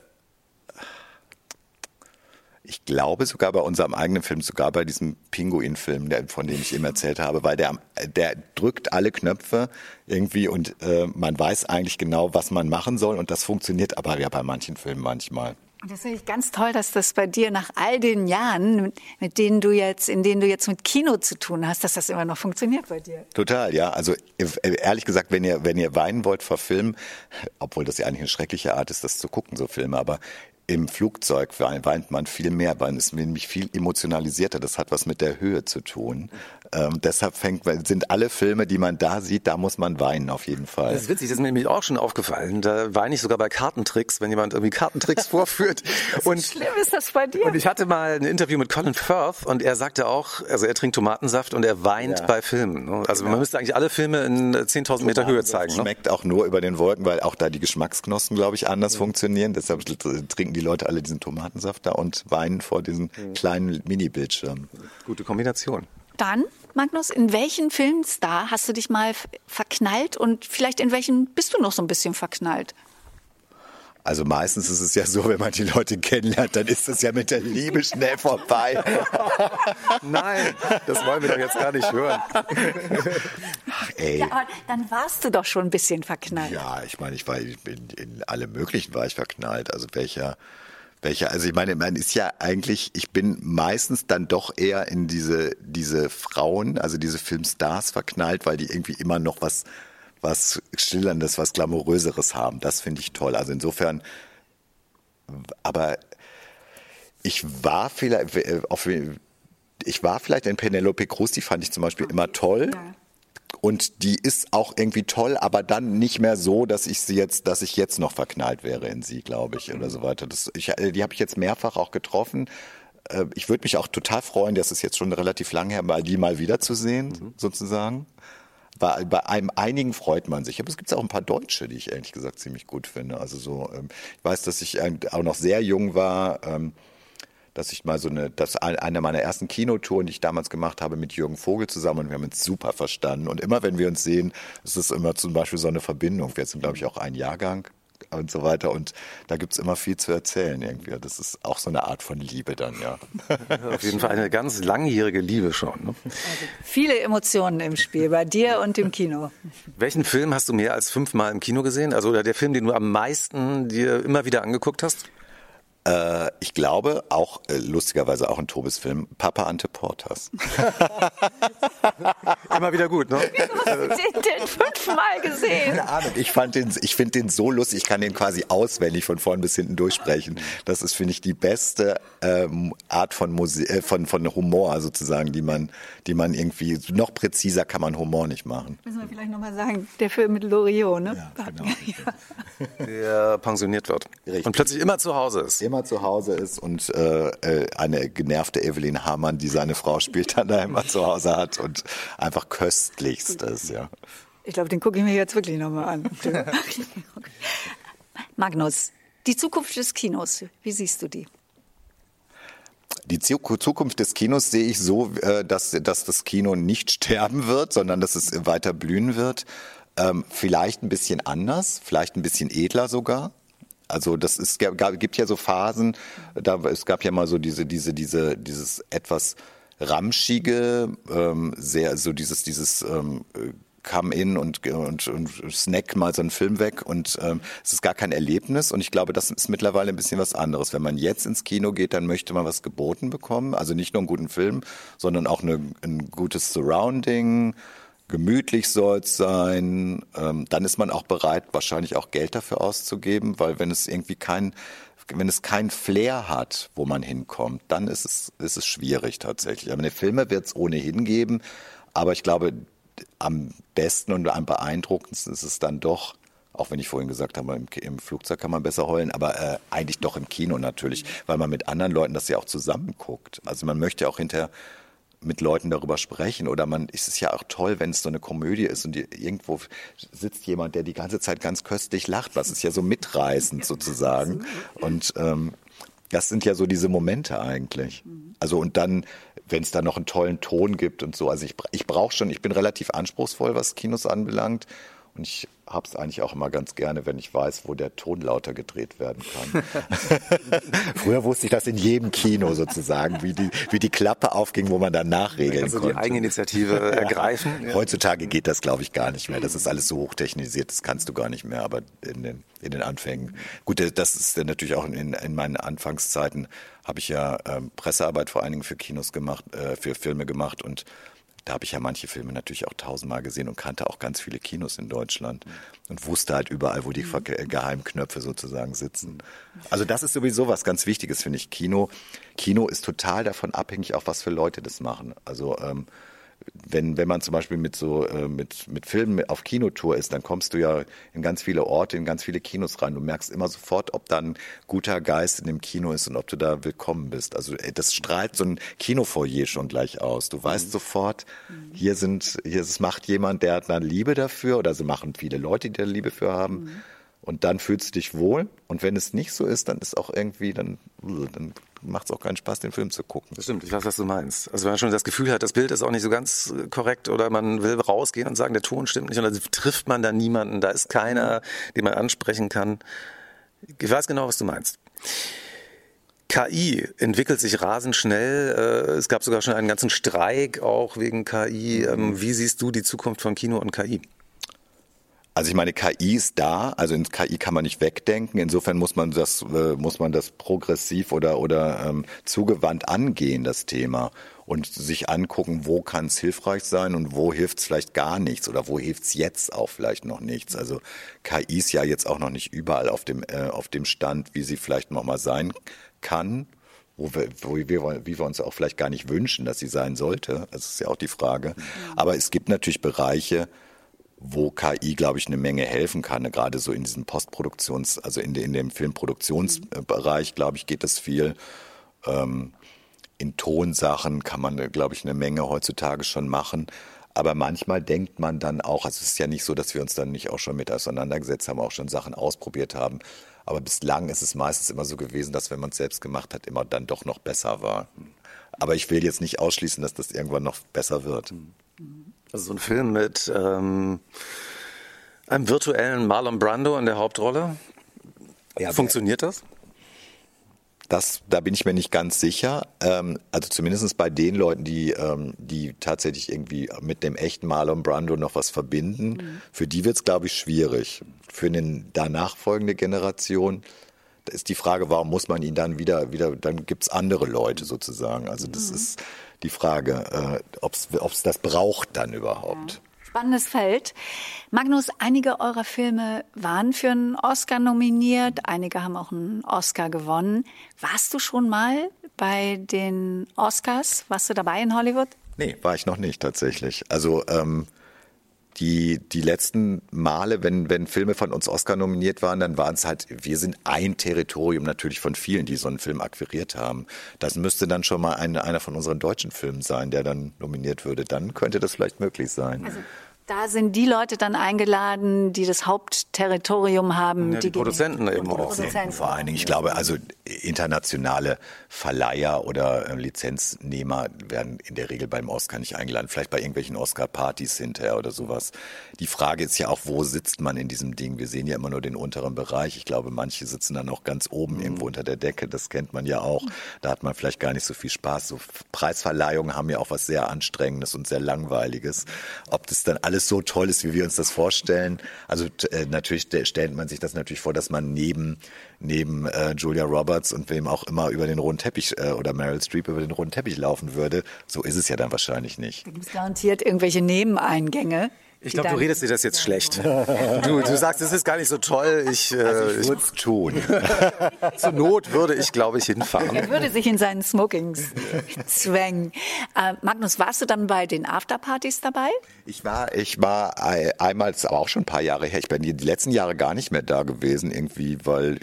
ich glaube sogar bei unserem eigenen Film, sogar bei diesem Pinguin-Film, von dem ich eben erzählt habe, weil der drückt alle Knöpfe irgendwie und man weiß eigentlich genau, was man machen soll und das funktioniert aber ja bei manchen Filmen manchmal. Und das finde ich ganz toll, dass das bei dir nach all den Jahren, in denen du jetzt mit Kino zu tun hast, dass das immer noch funktioniert bei dir. Total, ja. Also ehrlich gesagt, wenn ihr weinen wollt vor Filmen, obwohl das ja eigentlich eine schreckliche Art ist, das zu gucken, so Filme, aber im Flugzeug weint man viel mehr, weil es nämlich viel emotionalisierter. Das hat was mit der Höhe zu tun. Deshalb sind alle Filme, die man da sieht, da muss man weinen auf jeden Fall. Das ist witzig, das ist mir nämlich auch schon aufgefallen. Da weine ich sogar bei Kartentricks, wenn jemand irgendwie Kartentricks vorführt. Und schlimm ist das bei dir. Und ich hatte mal ein Interview mit Colin Firth und er sagte auch, also er trinkt Tomatensaft und er weint bei Filmen. Also man müsste eigentlich alle Filme in 10.000 Meter Höhe zeigen. Schmeckt auch nur über den Wolken, weil auch da die Geschmacksknospen, glaube ich, anders funktionieren. Deshalb trinken die Leute alle diesen Tomatensaft da und weinen vor diesen kleinen Mini-Bildschirmen. Gute Kombination. Dann, Magnus, in welchen Filmstar hast du dich mal verknallt und vielleicht in welchen bist du noch so ein bisschen verknallt? Also meistens ist es ja so, wenn man die Leute kennenlernt, dann ist es ja mit der Liebe schnell vorbei. Nein, das wollen wir doch jetzt gar nicht hören. Ach, ey. Ja, aber dann warst du doch schon ein bisschen verknallt. Ja, ich meine, in alle möglichen war ich verknallt. Also also ich meine, man ist ja eigentlich, ich bin meistens dann doch eher in diese Frauen, also diese Filmstars verknallt, weil die irgendwie immer noch was Schillerndes, was Glamouröseres haben. Das finde ich toll. Also insofern, aber ich war vielleicht in Penelope Cruz, die fand ich zum Beispiel immer toll. Ja. Und die ist auch irgendwie toll, aber dann nicht mehr so, dass ich jetzt noch verknallt wäre in sie, glaube ich, oder so weiter. Die habe ich jetzt mehrfach auch getroffen. Ich würde mich auch total freuen, das ist jetzt schon relativ lange her, die mal wiederzusehen, sozusagen. Bei einigen freut man sich. Aber es gibt auch ein paar Deutsche, die ich ehrlich gesagt ziemlich gut finde. Also so, ich weiß, dass ich auch noch sehr jung war, dass ich mal eine meiner ersten Kinotouren, die ich damals gemacht habe, mit Jürgen Vogel zusammen, und wir haben uns super verstanden. Und immer, wenn wir uns sehen, ist es immer zum Beispiel so eine Verbindung. Wir sind, glaube ich, auch ein Jahrgang und so weiter. Und da gibt's immer viel zu erzählen irgendwie. Das ist auch so eine Art von Liebe dann, ja. Auf jeden Fall eine ganz langjährige Liebe schon. Ne? Also viele Emotionen im Spiel, bei dir und im Kino. Welchen Film hast du mehr als 5-mal im Kino gesehen? Also oder der Film, den du am meisten dir immer wieder angeguckt hast? Ich glaube, auch lustigerweise auch ein Tobis-Film, Papa Ante Portas. Immer wieder gut, ne? Wieso hast du den 5-mal gesehen? Keine Ahnung, ich finde den so lustig, ich kann den quasi auswendig von vorn bis hinten durchsprechen. Das ist, finde ich, die beste Art von Humor sozusagen, die man irgendwie, noch präziser kann man Humor nicht machen. Müssen wir vielleicht nochmal sagen, der Film mit Loriot, ne? Ja, genau. Ja. Der pensioniert wird. Richtig. Und plötzlich immer zu Hause ist. Immer zu Hause ist und eine genervte Evelyn Hamann, die seine Frau spielt, dann da immer zu Hause hat und einfach köstlichst ist, ja. Ich glaube, den gucke ich mir jetzt wirklich nochmal an. Magnus, die Zukunft des Kinos, wie siehst du die? Die Zukunft des Kinos sehe ich so, dass das Kino nicht sterben wird, sondern dass es weiter blühen wird. Vielleicht ein bisschen anders, vielleicht ein bisschen edler sogar. Also gibt ja so Phasen, es gab ja mal so dieses etwas ramschige, sehr so dieses come in und snack mal so einen Film weg und es ist gar kein Erlebnis und ich glaube, das ist mittlerweile ein bisschen was anderes. Wenn man jetzt ins Kino geht, dann möchte man was geboten bekommen, also nicht nur einen guten Film, sondern auch ein gutes Surrounding, gemütlich soll es sein, dann ist man auch bereit, wahrscheinlich auch Geld dafür auszugeben, weil wenn es kein Flair hat, wo man hinkommt, dann ist es schwierig tatsächlich. Aber Filme wird es ohnehin geben, aber ich glaube, am besten und am beeindruckendsten ist es dann doch, auch wenn ich vorhin gesagt habe, im Flugzeug kann man besser heulen, aber eigentlich doch im Kino natürlich, weil man mit anderen Leuten das ja auch zusammen guckt. Also man möchte auch hinterher mit Leuten darüber sprechen oder es ist ja auch toll, wenn es so eine Komödie ist und irgendwo sitzt jemand, der die ganze Zeit ganz köstlich lacht, was ist ja so mitreißend sozusagen und das sind ja so diese Momente eigentlich. Also und dann, wenn es da noch einen tollen Ton gibt und so, also ich bin relativ anspruchsvoll, was Kinos anbelangt und ich habe es eigentlich auch immer ganz gerne, wenn ich weiß, wo der Ton lauter gedreht werden kann. Früher wusste ich das in jedem Kino sozusagen, wie die Klappe aufging, wo man dann nachregeln konnte. Die Eigeninitiative ergreifen. Ja. Heutzutage geht das, glaube ich, gar nicht mehr. Das ist alles so hochtechnisiert, das kannst du gar nicht mehr, aber in den Anfängen. Gut, das ist dann natürlich auch in meinen Anfangszeiten, habe ich ja Pressearbeit vor allen Dingen für Kinos gemacht, für Filme gemacht und da habe ich ja manche Filme natürlich auch 1000-mal gesehen und kannte auch ganz viele Kinos in Deutschland und wusste halt überall, wo die Geheimknöpfe sozusagen sitzen. Also das ist sowieso was ganz Wichtiges, finde ich. Kino ist total davon abhängig, auch was für Leute das machen. Also wenn man zum Beispiel mit Filmen auf Kinotour ist, dann kommst du ja in ganz viele Orte, in ganz viele Kinos rein. Du merkst immer sofort, ob da ein guter Geist in dem Kino ist und ob du da willkommen bist. Also das strahlt so ein Kinofoyer schon gleich aus. Du weißt sofort, hier macht jemand, der hat eine Liebe dafür oder so machen viele Leute, die da Liebe für haben. Und dann fühlst du dich wohl. Und wenn es nicht so ist, dann ist auch irgendwie, dann macht es auch keinen Spaß, den Film zu gucken. Das stimmt, ich weiß, was du meinst. Also wenn man schon das Gefühl hat, das Bild ist auch nicht so ganz korrekt oder man will rausgehen und sagen, der Ton stimmt nicht und dann trifft man da niemanden, da ist keiner, den man ansprechen kann. Ich weiß genau, was du meinst. KI entwickelt sich rasend schnell. Es gab sogar schon einen ganzen Streik auch wegen KI. Wie siehst du die Zukunft von Kino und KI? Also ich meine, KI ist da, also in KI kann man nicht wegdenken. Insofern muss man das progressiv oder zugewandt angehen, das Thema, und sich angucken, wo kann es hilfreich sein und wo hilft es vielleicht gar nichts oder wo hilft es jetzt auch vielleicht noch nichts. Also KI ist ja jetzt auch noch nicht überall auf dem Stand, wie sie vielleicht noch mal sein kann, wie wir uns auch vielleicht gar nicht wünschen, dass sie sein sollte. Das ist ja auch die Frage. Aber es gibt natürlich Bereiche, wo KI, glaube ich, eine Menge helfen kann, gerade so in diesem also in dem Filmproduktionsbereich, glaube ich, geht es viel. In Tonsachen kann man, glaube ich, eine Menge heutzutage schon machen. Aber manchmal denkt man dann auch, also es ist ja nicht so, dass wir uns dann nicht auch schon mit auseinandergesetzt haben, auch schon Sachen ausprobiert haben. Aber bislang ist es meistens immer so gewesen, dass wenn man es selbst gemacht hat, immer dann doch noch besser war. Aber ich will jetzt nicht ausschließen, dass das irgendwann noch besser wird. Also so ein Film mit einem virtuellen Marlon Brando in der Hauptrolle. Ja, funktioniert das? Da bin ich mir nicht ganz sicher. Also zumindest bei den Leuten, die tatsächlich irgendwie mit dem echten Marlon Brando noch was verbinden, für die wird es, glaube ich, schwierig. Für eine danach folgende Generation, da ist die Frage, warum muss man ihn dann wieder dann gibt es andere Leute sozusagen. Also das ist die Frage, ob es das braucht dann überhaupt. Ja. Spannendes Feld. Magnus, einige eurer Filme waren für einen Oscar nominiert, einige haben auch einen Oscar gewonnen. Warst du schon mal bei den Oscars? Warst du dabei in Hollywood? Nee, war ich noch nicht tatsächlich. Also die letzten Male, wenn Filme von uns Oscar nominiert waren, dann waren es halt, wir sind ein Territorium natürlich von vielen, die so einen Film akquiriert haben. Das müsste dann schon mal einer von unseren deutschen Filmen sein, der dann nominiert würde. Dann könnte das vielleicht möglich sein. Also Da sind die Leute dann eingeladen, die das Hauptterritorium haben. Ja, die Produzenten eben auch. Vor allen Dingen, ich glaube, also internationale Verleiher oder Lizenznehmer werden in der Regel beim Oscar nicht eingeladen. Vielleicht bei irgendwelchen Oscar-Partys hinterher oder sowas. Die Frage ist ja auch, wo sitzt man in diesem Ding? Wir sehen ja immer nur den unteren Bereich. Ich glaube, manche sitzen dann auch ganz oben irgendwo unter der Decke. Das kennt man ja auch. Da hat man vielleicht gar nicht so viel Spaß. So Preisverleihungen haben ja auch was sehr Anstrengendes und sehr Langweiliges. Ob das dann alles so toll ist, wie wir uns das vorstellen. Also natürlich stellt man sich das natürlich vor, dass man neben Julia Roberts und wem auch immer über den roten Teppich oder Meryl Streep über den roten Teppich laufen würde. So ist es ja dann wahrscheinlich nicht. Du gibst garantiert irgendwelche Nebeneingänge. Ich glaube, du redest dir das jetzt schlecht. Du sagst, es ist gar nicht so toll. Ich würde es tun. Zur Not würde ich, glaube ich, hinfahren. Er würde sich in seinen Smokings zwängen. Magnus, warst du dann bei den Afterpartys dabei? Ich war einmal, aber auch schon ein paar Jahre her. Ich bin die letzten Jahre gar nicht mehr da gewesen, irgendwie, weil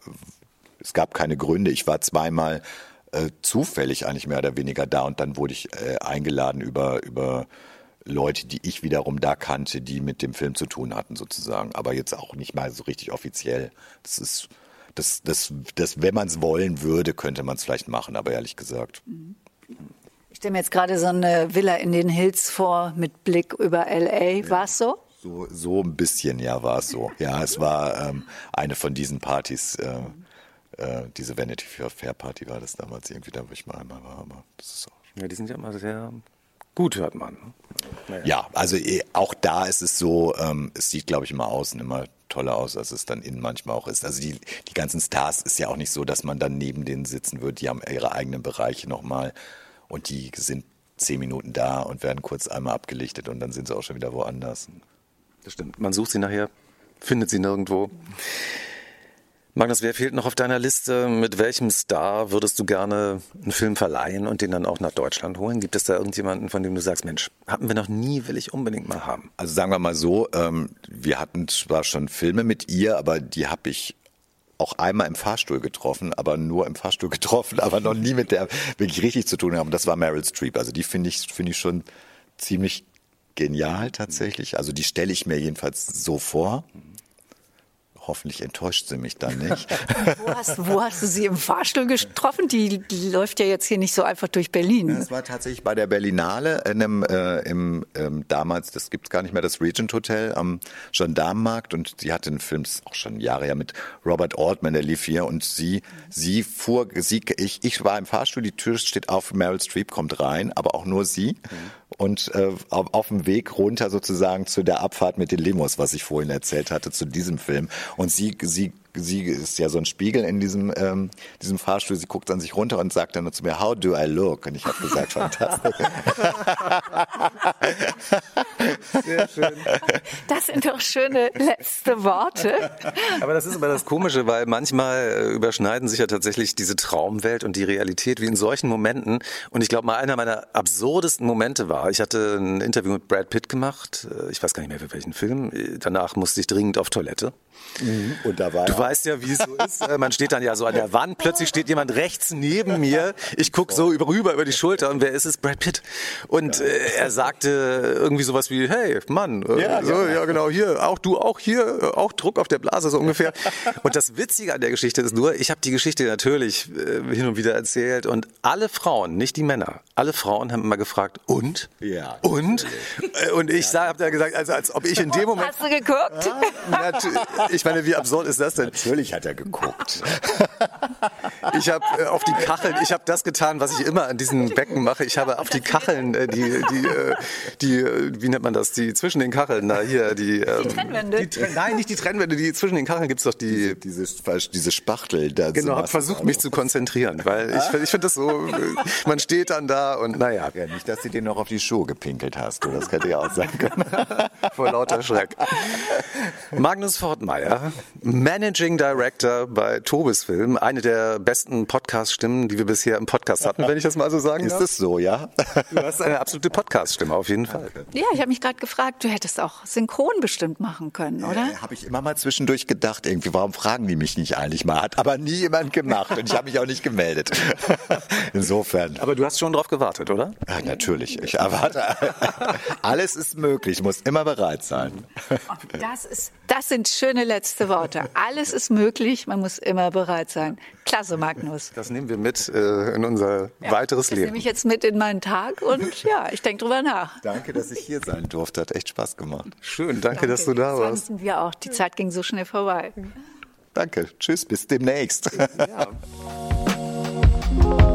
es gab keine Gründe. Ich war zweimal zufällig eigentlich mehr oder weniger da und dann wurde ich eingeladen über Leute, die ich wiederum da kannte, die mit dem Film zu tun hatten sozusagen, aber jetzt auch nicht mal so richtig offiziell. Das wenn man es wollen würde, könnte man es vielleicht machen, aber ehrlich gesagt. Ich stelle mir jetzt gerade so eine Villa in den Hills vor mit Blick über L.A. War es so? So ein bisschen, ja, war es so. Ja, es war eine von diesen Partys, diese Vanity Fair Party war das damals irgendwie, da wo ich mal einmal war, aber das ist auch. Ja, die sind ja immer sehr gut, hört man. Naja. Ja, also auch da ist es so, es sieht, glaube ich, immer außen immer toller aus, als es dann innen manchmal auch ist. Also die ganzen Stars ist ja auch nicht so, dass man dann neben denen sitzen wird. Die haben ihre eigenen Bereiche nochmal und die sind 10 Minuten da und werden kurz einmal abgelichtet und dann sind sie auch schon wieder woanders. Das stimmt. Man sucht sie nachher, findet sie nirgendwo. Magnus, wer fehlt noch auf deiner Liste? Mit welchem Star würdest du gerne einen Film verleihen und den dann auch nach Deutschland holen? Gibt es da irgendjemanden, von dem du sagst, Mensch, hatten wir noch nie, will ich unbedingt mal haben? Also sagen wir mal so, wir hatten zwar schon Filme mit ihr, aber die habe ich auch einmal im Fahrstuhl getroffen, aber noch nie mit der wirklich richtig zu tun haben. Das war Meryl Streep. Also die finde ich schon ziemlich genial tatsächlich. Also die stelle ich mir jedenfalls so vor. Hoffentlich enttäuscht sie mich dann nicht. Wo hast du sie im Fahrstuhl getroffen? Die läuft ja jetzt hier nicht so einfach durch Berlin. Das war tatsächlich bei der Berlinale damals, das gibt's gar nicht mehr, das Regent Hotel am Gendarmenmarkt und sie hatte einen Film, das ist auch schon Jahre her, mit Robert Altman, der lief hier und ich war im Fahrstuhl, die Tür steht auf, Meryl Streep kommt rein, aber auch nur sie. Und auf dem Weg runter sozusagen zu der Abfahrt mit den Limos, was ich vorhin erzählt hatte, zu diesem Film. Und sie ist ja so ein Spiegel in diesem Fahrstuhl. Sie guckt an sich runter und sagt dann zu mir, how do I look? Und ich habe gesagt, fantastisch. Sehr schön. Das sind doch schöne letzte Worte. Aber das ist aber das Komische, weil manchmal überschneiden sich ja tatsächlich diese Traumwelt und die Realität wie in solchen Momenten. Und ich glaube, mal einer meiner absurdesten Momente war, ich hatte ein Interview mit Brad Pitt gemacht, ich weiß gar nicht mehr für welchen Film, danach musste ich dringend auf Toilette. Und da war du weißt ja, wie es so ist. Man steht dann ja so an der Wand, plötzlich steht jemand rechts neben mir. Ich gucke so rüber über die Schulter und wer ist es? Brad Pitt. Und er sagte irgendwie sowas wie, hey, Mann, ja genau, hier, auch Druck auf der Blase, so ungefähr. Und das Witzige an der Geschichte ist nur, ich habe die Geschichte natürlich hin und wieder erzählt und alle Frauen, nicht die Männer, alle Frauen haben immer gefragt, und? Ja. Und? Und ich habe da gesagt, also als ob ich in dem Moment... Hast du geguckt? Ich meine, wie absurd ist das denn? Natürlich hat er geguckt. Ich habe auf die Kacheln, ich habe das getan, was ich immer an diesen Becken mache. Ich habe auf die Kacheln, wie nennt man das? Die zwischen den Kacheln, die Trennwände. Nein, nicht die Trennwände, die zwischen den Kacheln gibt's doch diese Spachtel. Da genau, habe versucht, mich zu konzentrieren, weil ich finde das so, man steht dann da und naja. Ja, nicht, dass du dir noch auf die Schuhe gepinkelt hast, das hätte ja auch sein können. Vor lauter Schreck. Magnus Fortmeier, Managing Managing Director bei Tobis Film. Eine der besten Podcast-Stimmen, die wir bisher im Podcast hatten, wenn ich das mal so sagen darf. Ist es so, ja? Du hast eine absolute Podcast-Stimme, auf jeden Fall. Ja, ich habe mich gerade gefragt, du hättest auch synchron bestimmt machen können, oder? Habe ich immer mal zwischendurch gedacht, irgendwie, warum fragen die mich nicht eigentlich mal? Hat aber nie jemand gemacht und ich habe mich auch nicht gemeldet. Insofern. Aber du hast schon drauf gewartet, oder? Ja, natürlich. Ich erwarte, alles ist möglich, muss immer bereit sein. Das sind schöne letzte Worte. Alles ist möglich, man muss immer bereit sein. Klasse, Magnus. Das nehmen wir mit in unser weiteres Leben. Das nehme ich jetzt mit in meinen Tag und ja, ich denke drüber nach. Danke, dass ich hier sein durfte. Hat echt Spaß gemacht. Schön, danke, dass du da warst. Fanden wir auch. Die Zeit ging so schnell vorbei. Danke. Tschüss, bis demnächst. Ja.